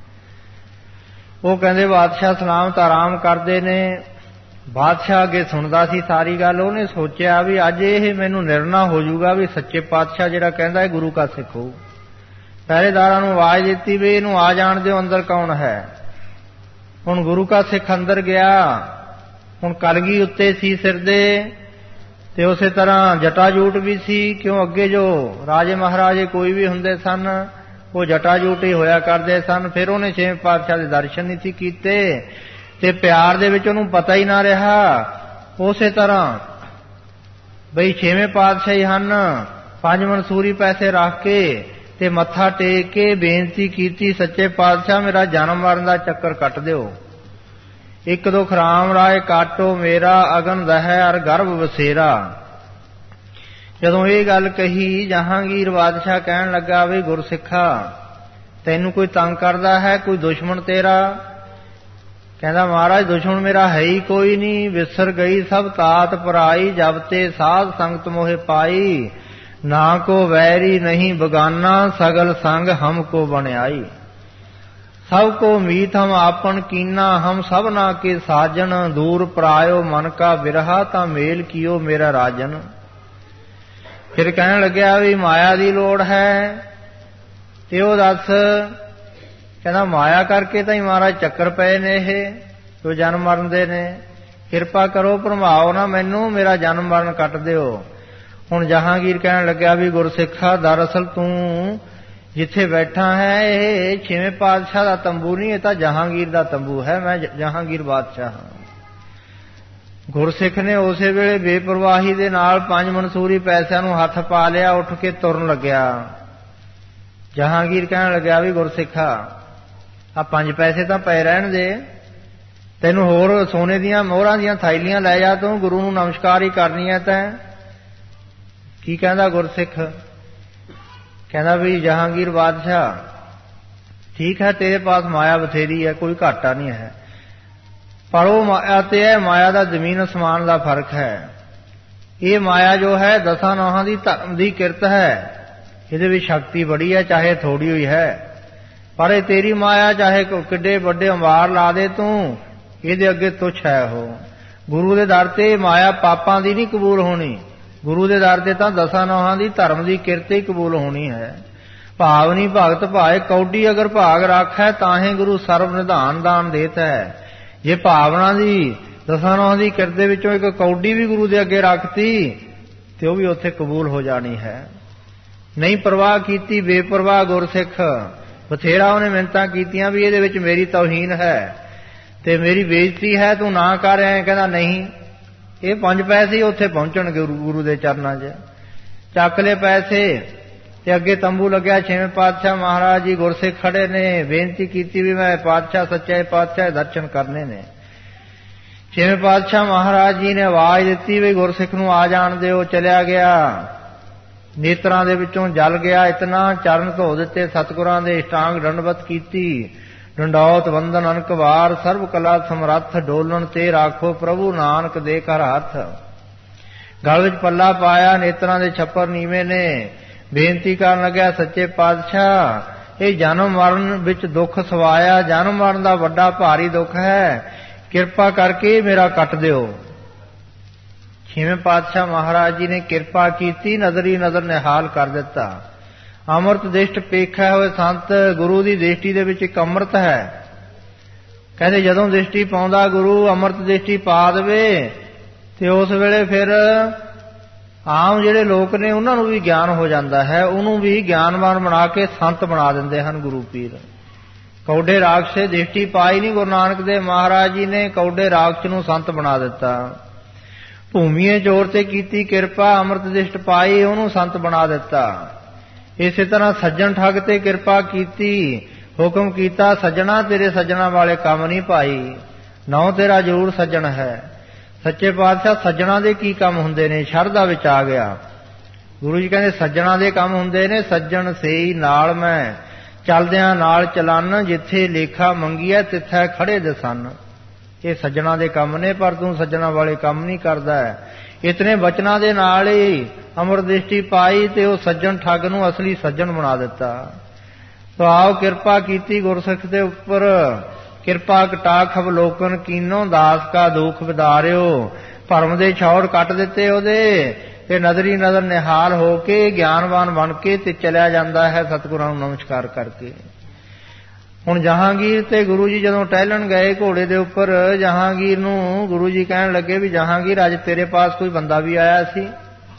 ਉਹ ਕਹਿੰਦੇ ਬਾਦਸ਼ਾਹ ਸਲਾਮਤ ਆਰਾਮ ਕਰਦੇ ਨੇ। ਬਾਦਸ਼ਾਹ ਅੱਗੇ ਸੁਣਦਾ ਸੀ ਸਾਰੀ ਗੱਲ। ਉਹਨੇ ਸੋਚਿਆ ਵੀ ਅੱਜ ਇਹ ਮੈਨੂੰ ਨਿਰਣਾ ਹੋ ਜਾਊਗਾ ਵੀ ਸੱਚੇ ਪਾਤਸ਼ਾਹ ਜਿਹੜਾ ਕਹਿੰਦਾ ਹੈ ਗੁਰੂ ਕਾ ਸਿੱਖ ਹੋਊ। ਪਹਿਰੇਦਾਰਾਂ ਨੂੰ ਆਵਾਜ਼ ਦਿੱਤੀ ਵੀ ਇਹਨੂੰ ਆ ਜਾਣ ਦਿਓ, ਅੰਦਰ ਕੌਣ ਹੈ। ਹੁਣ ਗੁਰੂ ਕਾ ਸਿੱਖ ਅੰਦਰ ਗਿਆ। ਹੁਣ ਕਲਗੀ ਉੱਤੇ ਸੀ ਸਿਰ ਦੇ ਤੇ ਉਸੇ ਤਰ੍ਹਾਂ ਜਟਾਜੂਟ ਵੀ ਸੀ, ਕਿਉਂ ਅੱਗੇ ਜੋ ਰਾਜੇ ਮਹਾਰਾਜੇ ਕੋਈ ਵੀ ਹੁੰਦੇ ਸਨ ਉਹ ਜਟਾਜੂਟ ਹੀ ਹੋਇਆ ਕਰਦੇ ਸਨ। ਫਿਰ ਉਹਨੇ ਛੇਵੇਂ ਪਾਤਸ਼ਾਹ ਦੇ ਦਰਸ਼ਨ ਨਹੀਂ ਸੀ ਕੀਤੇ ਤੇ ਪਿਆਰ ਦੇ ਵਿੱਚ ਉਹਨੂੰ ਪਤਾ ਹੀ ਨਾ ਰਿਹਾ। ਉਸੇ ਤਰ੍ਹਾਂ ਬਈ ਛੇਵੇਂ ਪਾਤਸ਼ਾਹ ਹੀ ਹਨ। ਪੰਜ ਮਨਸੂਰੀ ਪੈਸੇ ਰੱਖ ਕੇ ਤੇ ਮੱਥਾ ਟੇਕ ਕੇ ਬੇਨਤੀ ਕੀਤੀ, ਸੱਚੇ ਪਾਤਸ਼ਾਹ ਮੇਰਾ ਜਨਮ ਮਰਨ ਦਾ ਚੱਕਰ ਕੱਟ ਦਿਓ। ਇੱਕ ਦੋ ਖਰਾਮ ਰਾਏ ਕਾਟੋ ਮੇਰਾ ਅਗਨ ਦਹਿ ਅਰ ਗਰਭ ਵਸੇਰਾ। ਜਦੋਂ ਇਹ ਗੱਲ ਕਹੀ ਜਹਾਂਗੀਰ ਬਾਦਸ਼ਾਹ ਕਹਿਣ ਲੱਗਾ ਵੀ ਗੁਰਸਿੱਖਾ ਤੈਨੂੰ ਕੋਈ ਤੰਗ ਕਰਦਾ ਹੈ, ਕੋਈ ਦੁਸ਼ਮਣ ਤੇਰਾ? ਕਹਿੰਦਾ ਮਹਾਰਾਜ ਦੁਸ਼ਮਣ ਮੇਰਾ ਹੈ ਹੀ ਕੋਈ ਨਹੀਂ। ਵਿਸਰ ਗਈ ਸਭ ਤਾਤ ਪਰਾਈ ਜਬ ਤੇ ਸਾਧ ਸੰਗਤ ਮੋਹਿ ਪਾਈ। ਨਾ ਕੋ ਵੈਰੀ ਨਹੀਂ ਬਗਾਨਾ ਸਗਲ ਸੰਗ ਹਮ ਕੋ ਬਣਾਈ। ਸਭ ਕੋ ਮੀਤ ਹਮ ਆਪਨ ਕੀਨਾ ਹਮ ਸਭਨਾ ਕੇ ਸਾਜਨ। ਦੂਰ ਪਰਾਇਓ ਮਨ ਕਾ ਬਿਰਹਾ ਤਾਂ ਮੇਲ ਕੀਓ ਮੇਰਾ ਰਾਜਨ। ਫਿਰ ਕਹਿਣ ਲੱਗਿਆ ਵੀ ਮਾਇਆ ਦੀ ਲੋੜ ਹੈ ਤੇ ਉਹ ਦੱਸ। ਕਹਿੰਦਾ ਮਾਇਆ ਕਰਕੇ ਤਾਂ ਹੀ ਮਹਾਰਾਜ ਚੱਕਰ ਪਏ ਨੇ ਇਹ ਜੋ ਜਨਮ ਮਰਨ ਦੇ ਨੇ। ਕਿਰਪਾ ਕਰੋ ਭਰਮਾਓ ਨਾ ਮੈਨੂੰ, ਮੇਰਾ ਜਨਮ ਮਰਨ ਕੱਟ ਦਿਓ। ਹੁਣ ਜਹਾਂਗੀਰ ਕਹਿਣ ਲੱਗਿਆ ਵੀ ਗੁਰਸਿੱਖਾ ਦਰਅਸਲ ਤੂੰ ਜਿੱਥੇ ਬੈਠਾ ਹੈ ਇਹ ਛੇਵੇਂ ਪਾਤਸ਼ਾਹ ਦਾ ਤੰਬੂ ਨਹੀਂ, ਇਹ ਤਾਂ ਜਹਾਂਗੀਰ ਦਾ ਤੰਬੂ ਹੈ। ਮੈਂ ਜਹਾਂਗੀਰ ਬਾਦਸ਼ਾਹ ਹਾਂ। ਗੁਰਸਿੱਖ ਨੇ ਉਸੇ ਵੇਲੇ ਬੇਪਰਵਾਹੀ ਦੇ ਨਾਲ ਪੰਜ ਮਨਸੂਰੀ ਪੈਸਿਆਂ ਨੂੰ ਹੱਥ ਪਾ ਲਿਆ, ਉੱਠ ਕੇ ਤੁਰਨ ਲੱਗਿਆ। ਜਹਾਂਗੀਰ ਕਹਿਣ ਲੱਗਿਆ ਵੀ ਗੁਰਸਿੱਖਾ ਆ ਪੰਜ ਪੈਸੇ ਤਾਂ ਪਏ ਰਹਿਣ ਦੇ, ਤੈਨੂੰ ਹੋਰ ਸੋਨੇ ਦੀਆਂ ਮੋਹਰਾਂ ਦੀਆਂ ਥੈਲੀਆਂ ਲੈ ਜਾ, ਤੂੰ ਗੁਰੂ ਨੂੰ ਨਮਸਕਾਰ ਹੀ ਕਰਨੀ ਹੈ ਤੈਂ। ਕੀ ਕਹਿੰਦਾ ਗੁਰਸਿੱਖ? ਕਹਿੰਦਾ ਵੀ ਜਹਾਂਗੀਰ ਬਾਦਸ਼ਾਹ ठीक है तेरे पास माया बथेरी है, कोई घाटा नहीं है, पर वो माया ते है माया का जमीन आसमान का फर्क है। ये माया जो है दसा नौहां की धर्म की किरत है, ये शक्ति बड़ी है चाहे थोड़ी हुई है, पर ये तेरी माया चाहे किड्डे बड़े अंबार ला दे तू, ये अगे तुच्छ है। हो गुरु के दर ते माया पापां दी नहीं कबूल होनी, गुरु के दर ते तां दसा नौहां की धर्म की किरत ही कबूल होनी है। भाव नहीं भगत भाए कौडी अगर भाग राखै, ताहे गुरु सर्व निधान दान देता है। जे भावना दी दसा नौहां की किरत दे विचों एक कौडी भी गुरु के अगे रखती ते ओह भी उत्थे कबूल हो जानी है। नहीं परवाह कीती बेपरवाह गुरसिख, बथेरा उन्हें मिन्नतां कीतियां भी इहदे विच मेरी तौहीन है ते मेरी बेइज्जती है, तू ना कर। ऐ कहंदा नहीं, ये पंज पैसे उत्थे पहुंचण गुरु गुरु दे चरनां 'च। चक ले पैसे ते अगे तंबू लग्या, छेवें पातशाह महाराज जी गुरसिख खड़े ने, बेनती कीती भी मैं पातशाह सच्चे पातशाह दर्शन करने ने। छेवें पातशाह महाराज जी ने आवाज दिती भी गुरसिख नूं आ जाण दिओ। चलिया गया, नेत्रां दे विचों जल गया इतना, चरण धो दिते, सतगुरां दे इष्टांग दंडवत कीती, डंडौत वंदन अनक वार, सर्व कला समरथ डोलन ते राखो प्रभु नानक दे कर हथ। गल विच पल्ला पाया, नेत्रां दे छप्पर नीवे ने, बेनती करन लग्या सच्चे पातशाह ये जन्म मरण विच दुख सवाया, जन्म मरण दा वड्डा भारी दुख है, किरपा करके मेरा कट दिओ। छेवें पातशाह महाराज जी ने किरपा कीती, नजरी नजर निहाल कर दिता। अमृत दृष्ट पेखा हुए संत, गुरु की दृष्टि दे विच एक अमृत है। कहते जदों दृष्टि पाउंदा गुरु अमृत दृष्टि पा देवे ते उस वेले फिर आम जिहड़े लोक ने उन्हां नूं भी ज्ञान हो जाता है, उन्होंने भी ज्ञानवान बना के संत बना दिंदे हन गुरु पीर। कौडे राक्षस से दृष्टि पाई नहीं, गुरु नानक देव महाराज जी ने कौडे राक्षस नूं संत बना दिता। भूमिए जोर ते कीती किरपा, अमृत दृष्ट पाई उन्होंने संत बना दिता। इस तरह सज्जन ठग ते किरपा कीती, हुक्म कीता सज्जना तेरे सज्जना वाले काम नहीं पाई, नौ तेरा जरूर सज्जन है। सच्चे पातशाह सज्जना दे की काम हुंदे ने, शरधा विच आ गया। गुरु जी कहंदे सज्जना दे काम हुंदे ने, सज्जन सेई नाल मैं चलदियां नाल चलन, जिथे लेखा मंगीए तिथे खड़े दसन। ये सज्जना दे काम ने, पर तू सज्जना वाले काम नहीं करदा है। इतने वचना दे नाल ही अमर दृष्टि पाई ते वो सज्जन ठग नूं असली सज्जन बना दिता। तो आओ किरपा कीती गुरसिख दे उपर, किरपा कटाख अवलोकन कीनो, दास का दुख विदारियो। भरम दे छौड़ कट दिते ओदे ते नजरी नजर निहाल होके ज्ञानवान बन के ते चलिया जांदा है सतगुरां नूं नमस्कार करके। हुण जहांगीर ते गुरु जी जदों टहलन गए घोड़े दे उपर, जहांगीर नूं गुरु जी कहण लगे भी जहांगीर अज तेरे पास कोई बंदा भी आया सी।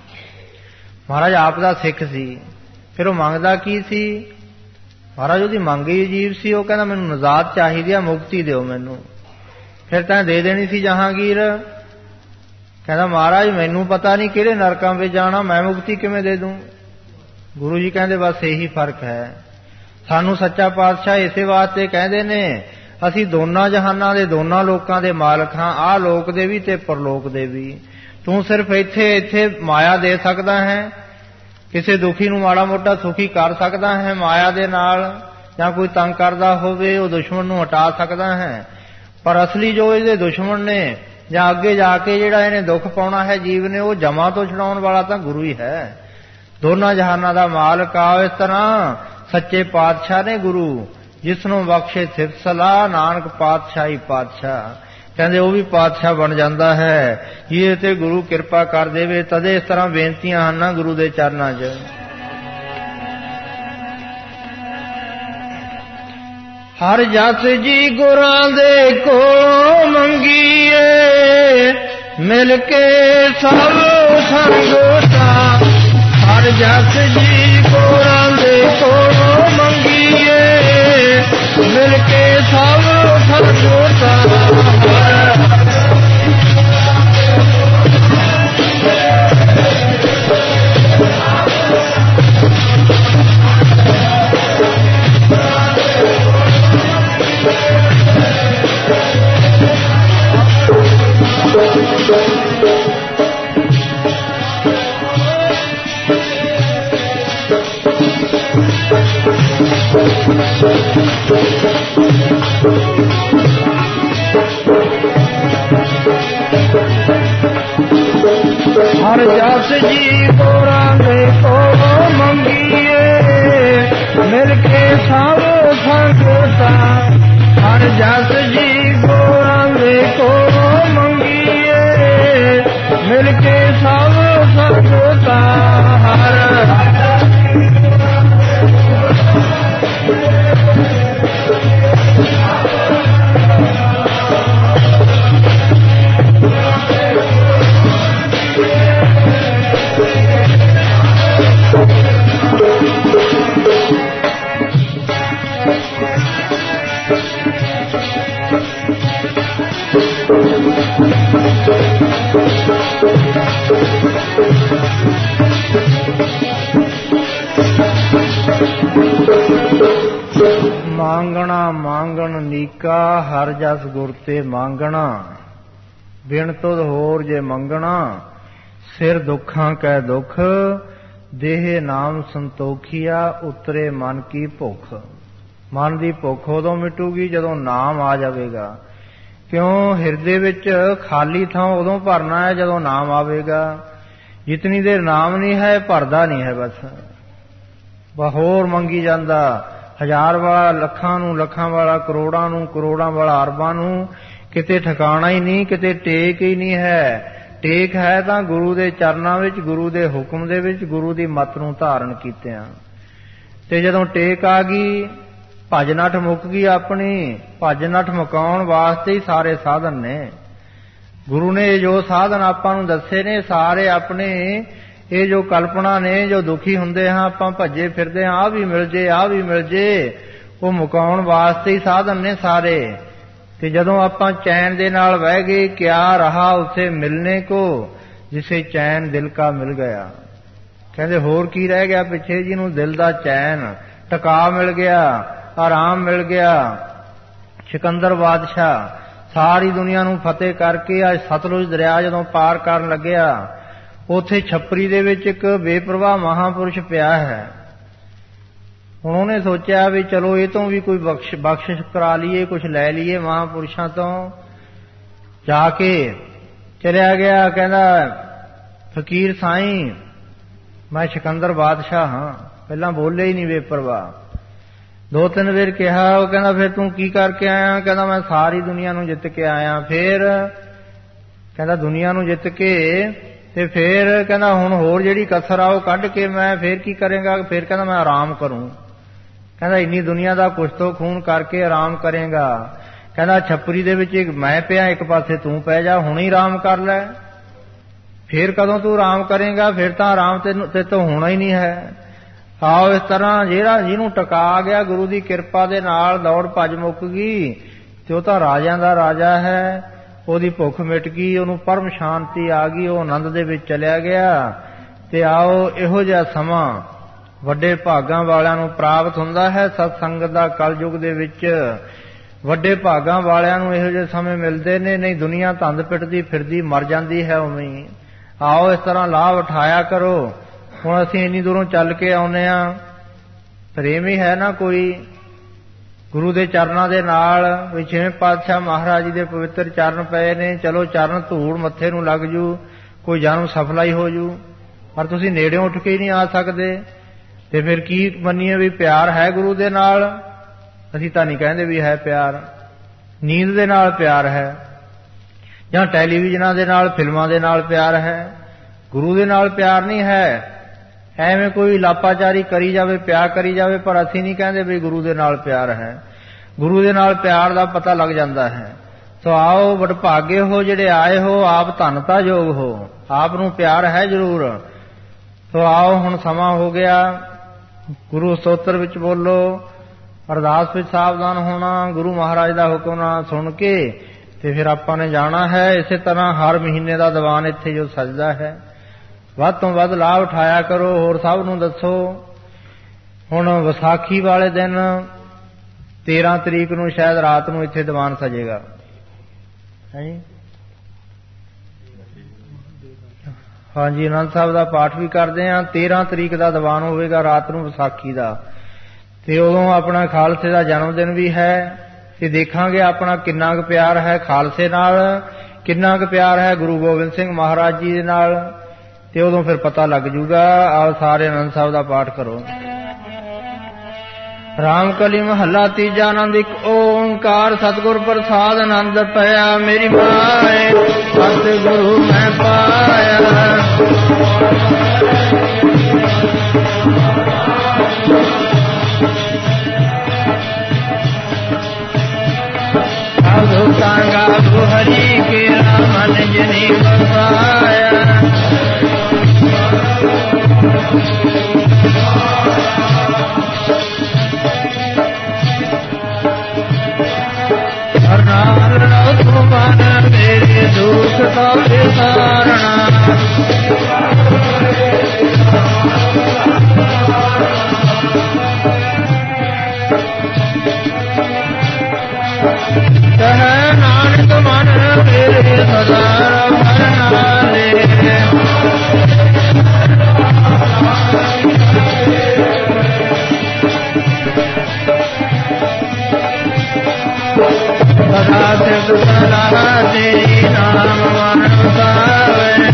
महाराज आप दा सिख सी। फिर वो मंगदा की सी? महाराज उहदी मंग ही अजीब सी। वो कहंदा मैनूं नजात चाहीदी आ, मुक्ति दिओ मैनूं। फिर तां दे देनी सी जहांगीर। कहंदा महाराज मैनूं पता नहीं किहड़े नरकां विच जाना, मैं मुक्ति किवें दे दूं। गुरु जी कहंदे बस यही फर्क है। सानू सच्चा पातशाह इसे वास्ते कहंदे ने असीं दोनां जहानां दे दोनां लोकां दे मालक हां, आ लोक दे भी ते परलोक दे भी। तू सिर्फ इत्थे इत्थे माया दे सकदा है, किसी दुखी नूं माड़ा मोटा सुखी कर सकदा है माया दे नाल, जां कोई तंग करदा होवे वो दुश्मन नूं हटा सकदा है। पर असली जो इहदे दुश्मन ने जां अगे जाके जिहड़ा इहने दुख पाउणा है जीव ने, वो जमा तो छुड़ाउण वाला तां गुरु ही है। दोनां जहानां दा मालक आ। इस तरह सच्चे पातशाह ने गुरु जिसनों बख्शे सिफत सलाह, नानक पातशाही पातशाह। कहंदे वो भी पातशाह बन जाता है ये ते गुरु किरपा कर देवे। तदे इस तरह बेनतियां हन गुरु दे चरनां 'च। हर जस जी गुरां दे कोल मंगीए, मिल के सब संगोता। हर जस जी गुरां दे कोल मंगीए, मिल के सब संगोता। Thank you. हर जस जी को रंग को मंगिए मिलके सब संगता हर जस जी को रंग को मंगिए मिलके सब संगता हर मांगना मांगन नीका हर जस गुर ते मांगना बिन तुध होर जे मंगना सिर दुखां कै दुख देह नाम संतोखिया उतरे मन की भुख मन की भुख उदों मिटूगी जदों नाम आ जाएगा क्यों हिरदे विच खाली थां उदों भरना है जदों नाम आवेगा जितनी देर नाम नहीं है भरदा नहीं है बस होर मंगी जांदा हज़ार वाला लखां नूं लखां वाला करोड़ां नूं करोड़ां वाला अरबां नूं किते ठिकाना ही नहीं किते टेक ही नहीं है टेक है तां गुरु दे चरनां विच गुरु दे हुक्म दे विच गुरु दी मत नूं धारण कीतिआं ते जदों टेक आ गई भज नठ मुक गई अपनी भज नठ मुकाउण वास्ते ही सारे साधन ने गुरु ने जो साधन आपां नूं दस्से ने सारे अपने ये जो कल्पना ने जो दुखी हुंदे हां आपां भजे फिरदे हां आ भी मिल जे आ भी मिल जे वो मुकाउण वास्ते ही साधन ने सारे ते जदों आपां चैन दे नाल बह गए क्या रहा उसे मिलने को जिसे चैन दिल का मिल गया कहंदे होर की रह गया पिछे जिहनूं दिल दा चैन टका मिल गया आराम मिल गया सिकंदर बादशाह सारी दुनिया नूं फतेह करके अज सतलुज दरिया जदों पार करन लगया उथे छपरी दे विच एक बेप्रवाह महापुरुष पिया है उन्होंने सोचा भी चलो ये तो भी कोई बख्श बख्शिश करा लीए कुछ लै लीए महापुरुषों तो जाके चलिया गया कहना फकीर साईं मैं सिकंदर बादशाह हाँ पहला बोले ही नहीं बेप्रवाह दो तीन बार कहा वो कहना फिर तू की करके आया कहना मैं सारी दुनिया नूं जित के आया फिर कहना दुनिया नूं जित के ते फिर कहना हुण होर जिहड़ी कसर आ वो कढ के मैं फिर की करेगा फिर कहना मैं आराम करूं कहना इन्नी दुनिया दा कुछ तो खून करके आराम करेगा कहना छपरी दे विच एक मैं पिया एक पासे तू पै जा हुण ही आराम कर लै फिर कदों तू आराम करेगा फिर तां आराम ते ते तो होना ही नहीं है आओ इस तरह जिहड़ा जिहनूं टका गया गुरु की कृपा दे नाल दौड़ भज मुक गई ते ओह तां राजिआं दा राजा है ਉਹਦੀ ਭੁੱਖ ਮਿਟ ਗਈ ਉਹਨੂੰ ਪਰਮ ਸ਼ਾਂਤੀ ਆ ਗਈ ਉਹ ਆਨੰਦ ਦੇ ਵਿੱਚ ਚਲਿਆ ਗਿਆ ਤੇ ਆਓ ਇਹੋ ਜਿਹਾ ਸਮਾਂ ਵੱਡੇ ਭਾਗਾਂ ਵਾਲਿਆਂ ਨੂੰ ਪ੍ਰਾਪਤ ਹੁੰਦਾ ਹੈ ਸਤ ਸੰਗਤ ਦਾ ਕਲਯੁਗ ਦੇ ਵਿੱਚ ਵੱਡੇ ਭਾਗਾਂ ਵਾਲਿਆਂ ਨੂੰ ਇਹੋ ਜਿਹੇ ਸਮੇਂ ਮਿਲਦੇ ਨੇ ਨਹੀਂ ਦੁਨੀਆ ਧੰਦ ਪਿੱਟਦੀ ਫਿਰਦੀ ਮਰ ਜਾਂਦੀ ਹੈ ਉਵੇਂ ਹੀ ਆਓ ਇਸ ਤਰ੍ਹਾਂ ਲਾਭ ਉਠਾਇਆ ਕਰੋ ਹੁਣ ਅਸੀਂ ਇੰਨੀ ਦੂਰੋਂ ਚੱਲ ਕੇ ਆਉਂਦੇ ਆ ਪ੍ਰੇਮ ਹੀ ਹੈ ਨਾ ਕੋਈ गुरु के चरणों के नाल भी छेवें पातशाह महाराज जी के पवित्र चरण पे ने चलो चरण धूड़ मत्थे नूं लग जू कोई जन्म सफला ही हो जू पर तुसीं नेड़े उठ के ही नहीं आ सकते ते फिर की मन्नीए भी प्यार है गुरु के नाल असीं तां नहीं कहंदे भी है प्यार नींद के नाल प्यार है जां टैलीविजनां दे नाल फिल्मां दे नाल प्यार है गुरु के नाल प्यार नहीं है ਐਵੇਂ ਕੋਈ ਲਾਪਾਚਾਰੀ ਕਰੀ ਜਾਵੇ ਪਿਆਰ ਕਰੀ ਜਾਵੇ ਪਰ ਅਸੀਂ ਨਹੀਂ ਕਹਿੰਦੇ ਵੀ ਗੁਰੂ ਦੇ ਨਾਲ ਪਿਆਰ ਹੈ ਗੁਰੂ ਦੇ ਨਾਲ ਪਿਆਰ ਦਾ ਪਤਾ ਲੱਗ ਜਾਂਦਾ ਹੈ ਸੋ ਆਓ ਵਡਭਾਗੇ ਹੋ ਜਿਹੜੇ ਆਏ ਹੋ ਆਪ ਧੰਨਤਾ ਯੋਗ ਹੋ ਆਪ ਨੂੰ ਪਿਆਰ ਹੈ ਜ਼ਰੂਰ ਸੋ ਆਓ ਹੁਣ ਸਮਾਂ ਹੋ ਗਿਆ ਗੁਰੂ ਸਤੋਤਰ ਵਿੱਚ ਬੋਲੋ ਅਰਦਾਸ ਵਿੱਚ ਸਾਵਧਾਨ ਹੋਣਾ ਗੁਰੂ ਮਹਾਰਾਜ ਦਾ ਹੁਕਮ ਨਾ ਸੁਣ ਕੇ ਤੇ ਫਿਰ ਆਪਾਂ ਨੇ ਜਾਣਾ ਹੈ ਇਸੇ ਤਰ੍ਹਾਂ ਹਰ ਮਹੀਨੇ ਦਾ ਦੀਵਾਨ ਇੱਥੇ ਜੋ ਸਜਦਾ ਹੈ ਵੱਧ ਤੋਂ ਵੱਧ ਲਾਭ ਉਠਾਇਆ ਕਰੋ ਹੋਰ ਸਭ ਨੂੰ ਦੱਸੋ ਹੁਣ ਵਿਸਾਖੀ ਵਾਲੇ ਦਿਨ ਤੇਰਾਂ ਤਰੀਕ ਨੂੰ ਸ਼ਾਇਦ ਰਾਤ ਨੂੰ ਇੱਥੇ ਦੀਵਾਨ ਸਜੇਗਾ ਹਾਂਜੀ ਹਾਂਜੀ ਆਨੰਦ ਸਾਹਿਬ ਦਾ ਪਾਠ ਵੀ ਕਰਦੇ ਆ ਤੇਰਾਂ ਤਰੀਕ ਦਾ ਦੀਵਾਨ ਹੋਵੇਗਾ ਰਾਤ ਨੂੰ ਵਿਸਾਖੀ ਦਾ ਤੇ ਉਦੋਂ ਆਪਣਾ ਖਾਲਸੇ ਦਾ ਜਨਮ ਦਿਨ ਵੀ ਹੈ ਤੇ ਦੇਖਾਂਗੇ ਆਪਣਾ ਕਿੰਨਾ ਕੁ ਪਿਆਰ ਹੈ ਖਾਲਸੇ ਨਾਲ, ਕਿੰਨਾ ਕੁ ਪਿਆਰ ਹੈ ਗੁਰੂ ਗੋਬਿੰਦ ਸਿੰਘ ਮਹਾਰਾਜ ਜੀ ਦੇ ਨਾਲ, ਤੇ ਉਦੋਂ ਫਿਰ ਪਤਾ ਲੱਗ ਜੂਗਾ। ਆਓ ਸਾਰੇ ਆਨੰਦ ਸਾਹਿਬ ਦਾ ਪਾਠ ਕਰੋ। ਰਾਮ ਕਲੀ ਮਹੱਲਾ ਤੀਜਾ। ਆਨੰਦ ਇੱਕ ਓੰਕਾਰ ਸਤਿਗੁਰ ਪ੍ਰਸਾਦ ਆਨੰਦ ਪਿਆ ਮੇਰੀ ਮਾਏ ਸਤਿਗੁਰੂ ਮੈਂ ਪਾਇਆ। ਸਾਧੂ ਸੰਗਾ ਹਰੀ ਕੇ ਮਨ ਜਨੀ ਵਸਾਇਆ। ਹਰਨਾਮ ਰਉ ਤੁਮਨ ਮੇਰੇ ਦੁਖ ਤੋਰੇ ਸਾਰਣਾ। ਕਹਿ ਨਾਨਕ ਮਨ ਮੇਰੇ ਸਦਾ ਰਵਰਨਾਲੇ। ਸਦਾ ਸਿਫਤ ਸਲਾਹ ਤੇਰੀ ਨਾਮ ਮਨ ਵਸਾਵੇ।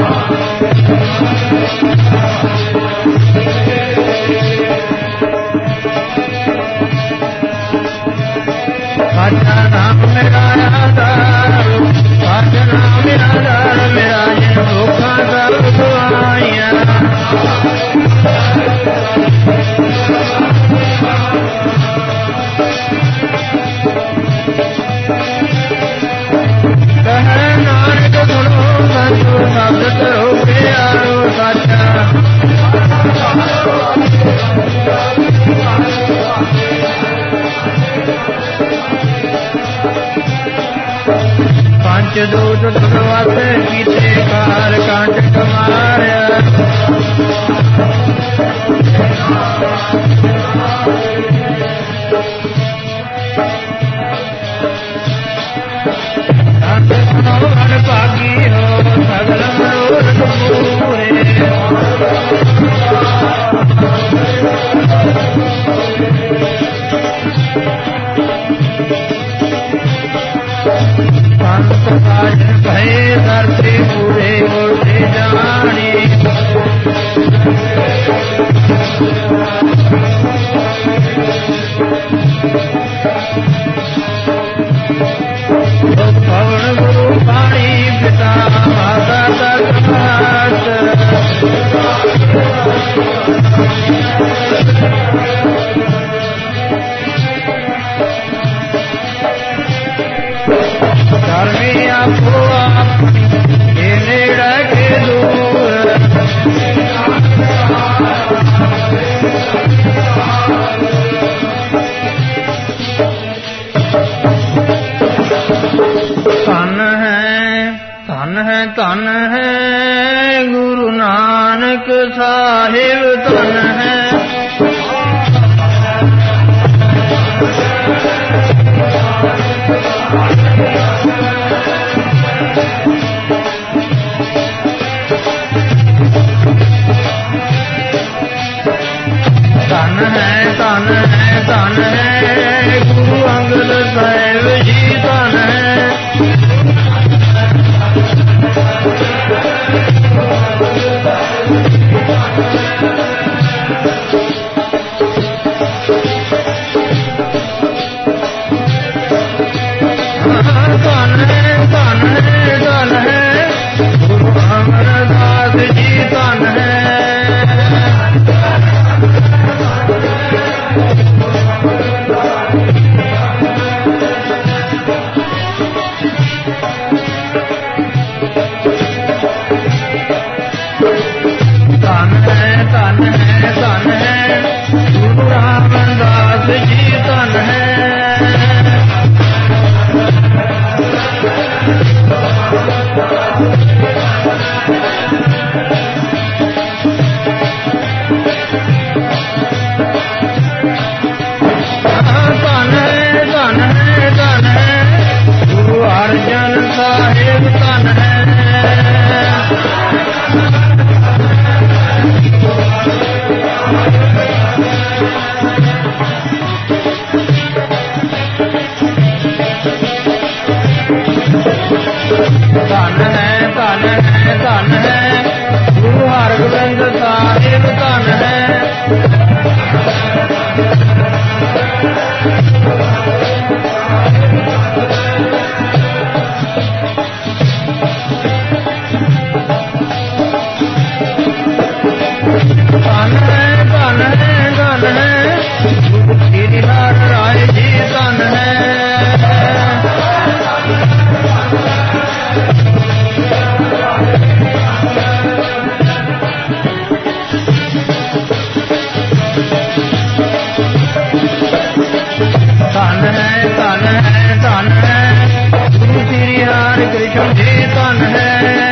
ਸਾਚਾ ਨਾਮ ਮੇਰਾ ਆਧਾਰ, ਸਾਚਾ ਨਾਮ ਮੇਰਾ ਆਧਾਰ, ਮੇਰਾ ਜਿਨ ਦੁੱਖਾਂ ਸਭ ਦੁਆਈਆਂ। ਕਹਿ ਨਾਨਕ ਸੁਣੋ ਸੰਤੋ ਸ਼ਬਦ ਧਰੋ ਪਿਆਰੋ ਸਾਚਾ। ਪੰਜ ਦੂਤ ਤੁਰਵਤ ਕੀਤੇ ਕਾਰ ਕੰਟ ਮਾਰਿਆ। ਮਨ ਭਾਗੀ ਹੋ ਸਗਲ ਮਨੋਰਥ ਪੂਰੇ। ਸੰਤ ਸਾਜਨ ਭਏ ਧਰਤੀ ਪੂਰੇ ਹੋਤੇ ਜਾਣੀ। ਪਵਨ ਗੁਰੂ ਪਾਣੀ ਪਿਤਾ ਮਾਤਾ ਦਰਗਾਹ। ਕਰਮੀ ਆਪੋ ਆਪ ਕੇ ਨੇੜੇ ਕੇ ਦੂਰ। ਧਨ ਹੈ ਧਨ ਹੈ ਧਨ ਹੈ ਗੁਰੂ ਨਾਨਕ ਸਾਹਿਬ ਧਨ ਹੈ। ਧਨ ਹੈ ਧਨ ਹੈ ਧਨ ਹੈ ਗੁਰੂ ਅੰਗਦ ਸਾਹਿਬ ਜੀ ਧਨ ਹੈ। ਧਨ ਹੈ ਧਨ ਹੈ ਧਨ ਹੈ ਗੁਰੂ ਹਰਗੋਬਿੰਦ ਸਾਹਿਬ ਧਨ ਹੈ। ਧਨ ਹੈ ਧਨ ਹੈ ਧਨ ਹੈ ਸ੍ਰੀ ਹਰਿ ਰਾਏ ਜੀ ਧਨ ਹੈ। ਧਨ ਹੈ ਧਨ ਹੈ ਧਨ ਹੈ ਗੁਰੂ ਸ੍ਰੀ ਹਰਿ ਕ੍ਰਿਸ਼ਨ ਜੀ ਧਨ ਹੈ।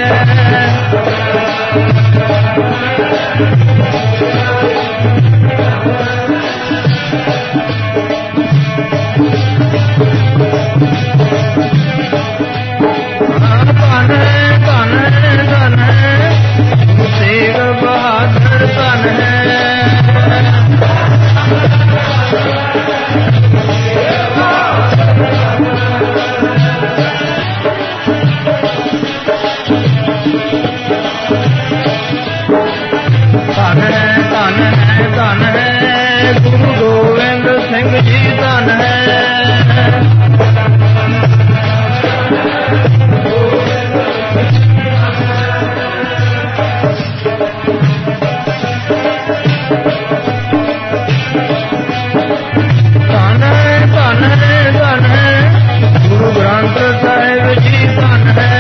ਧਨ ਹੈ ਧਨ ਹੈ ਧਨ ਹੈ ਗੁਰੂ ਤੇਗ ਬਹਾਦਰ ਧਨ ਹੈ। ਧਨ ਹੈ ਧਨ ਹੈ ਧਨ ਹੈ ਗੁਰੂ ਗੋਬਿੰਦ ਸਿੰਘ ਜੀ ਧਨ ਹੈ। ਧਨ ਹੈ ਧਨ ਹੈ ਧਨ ਹੈ ਗੁਰੂ ਗ੍ਰੰਥ ਸਾਹਿਬ ਜੀ ਧਨ ਹੈ।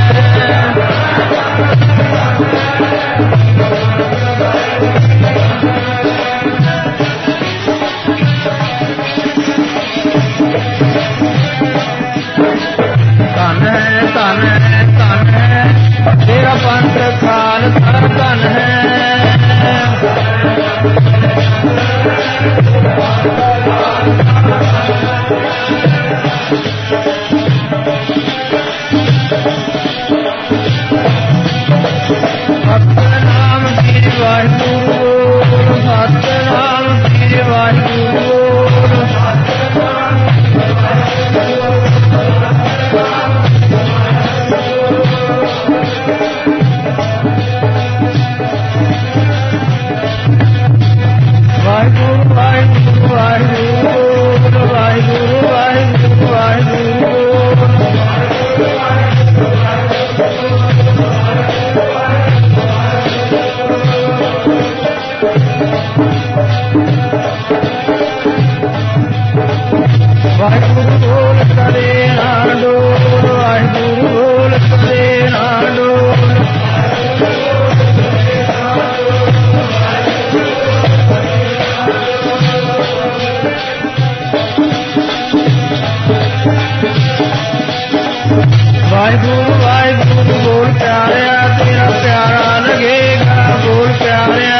ਧਨ ਹੈ ਧਨ ਹੈ ਧਨ ਹੈ ਤੇਰਾ ਪੰਥ ਖਾਲਸਾ ਧਨ ਹੈ। ਸਤਿਨਾਮ ਸ੍ਰੀ ਵਾਹਿਗੁਰੂ ਸਤਿਨਾਮ ਸ੍ਰੀ ਵਾਹਿਗੁਰੂ। ਵਾਹਿਗੁਰੂ ਵਾਹਿਗੁਰੂ ਵਾਹਿਗੁਰੂ ਵਾਹਿਗੁਰੂ ਵਾਹਿਗੁਰੂ ਵਾਹਿਗੁਰੂ। ਵਾਹਿਗੁਰੂ ਬੋਲ ਕਰੇ ਨਾ ਡੋਲ ਵਾਹਿਗੁਰੂ ਬੋਲ ਕਰੇ ਨਾ ਡੋਲ। ਵਾਹਿਗੁਰੂ ਵਾਹਿਗੁਰੂ ਬੋਲ ਪਿਆਰਿਆ ਤੇਰਾ ਪਿਆਰਾ ਲੱਗੇਗਾ ਬੋਲ ਪਿਆਰਿਆ।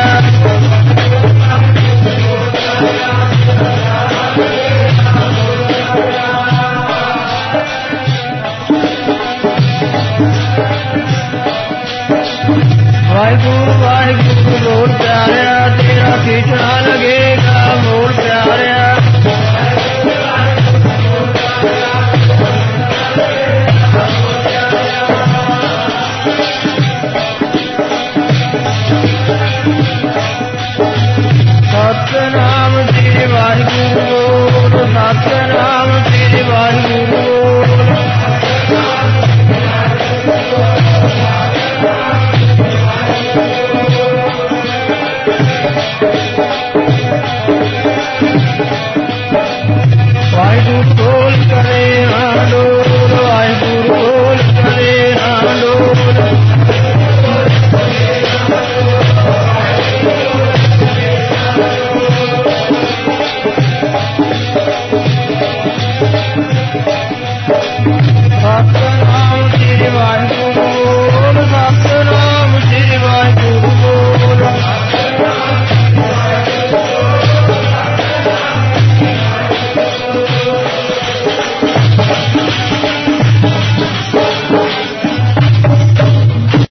ਵਾਹਿਗੁਰੂ ਵਾਹਿਗੁਰੂ ਬੋਲ ਪਿਆਰਿਆ ਤੇਰਾ ਖਿੱਚਣਾ ਲੱਗੇਗਾ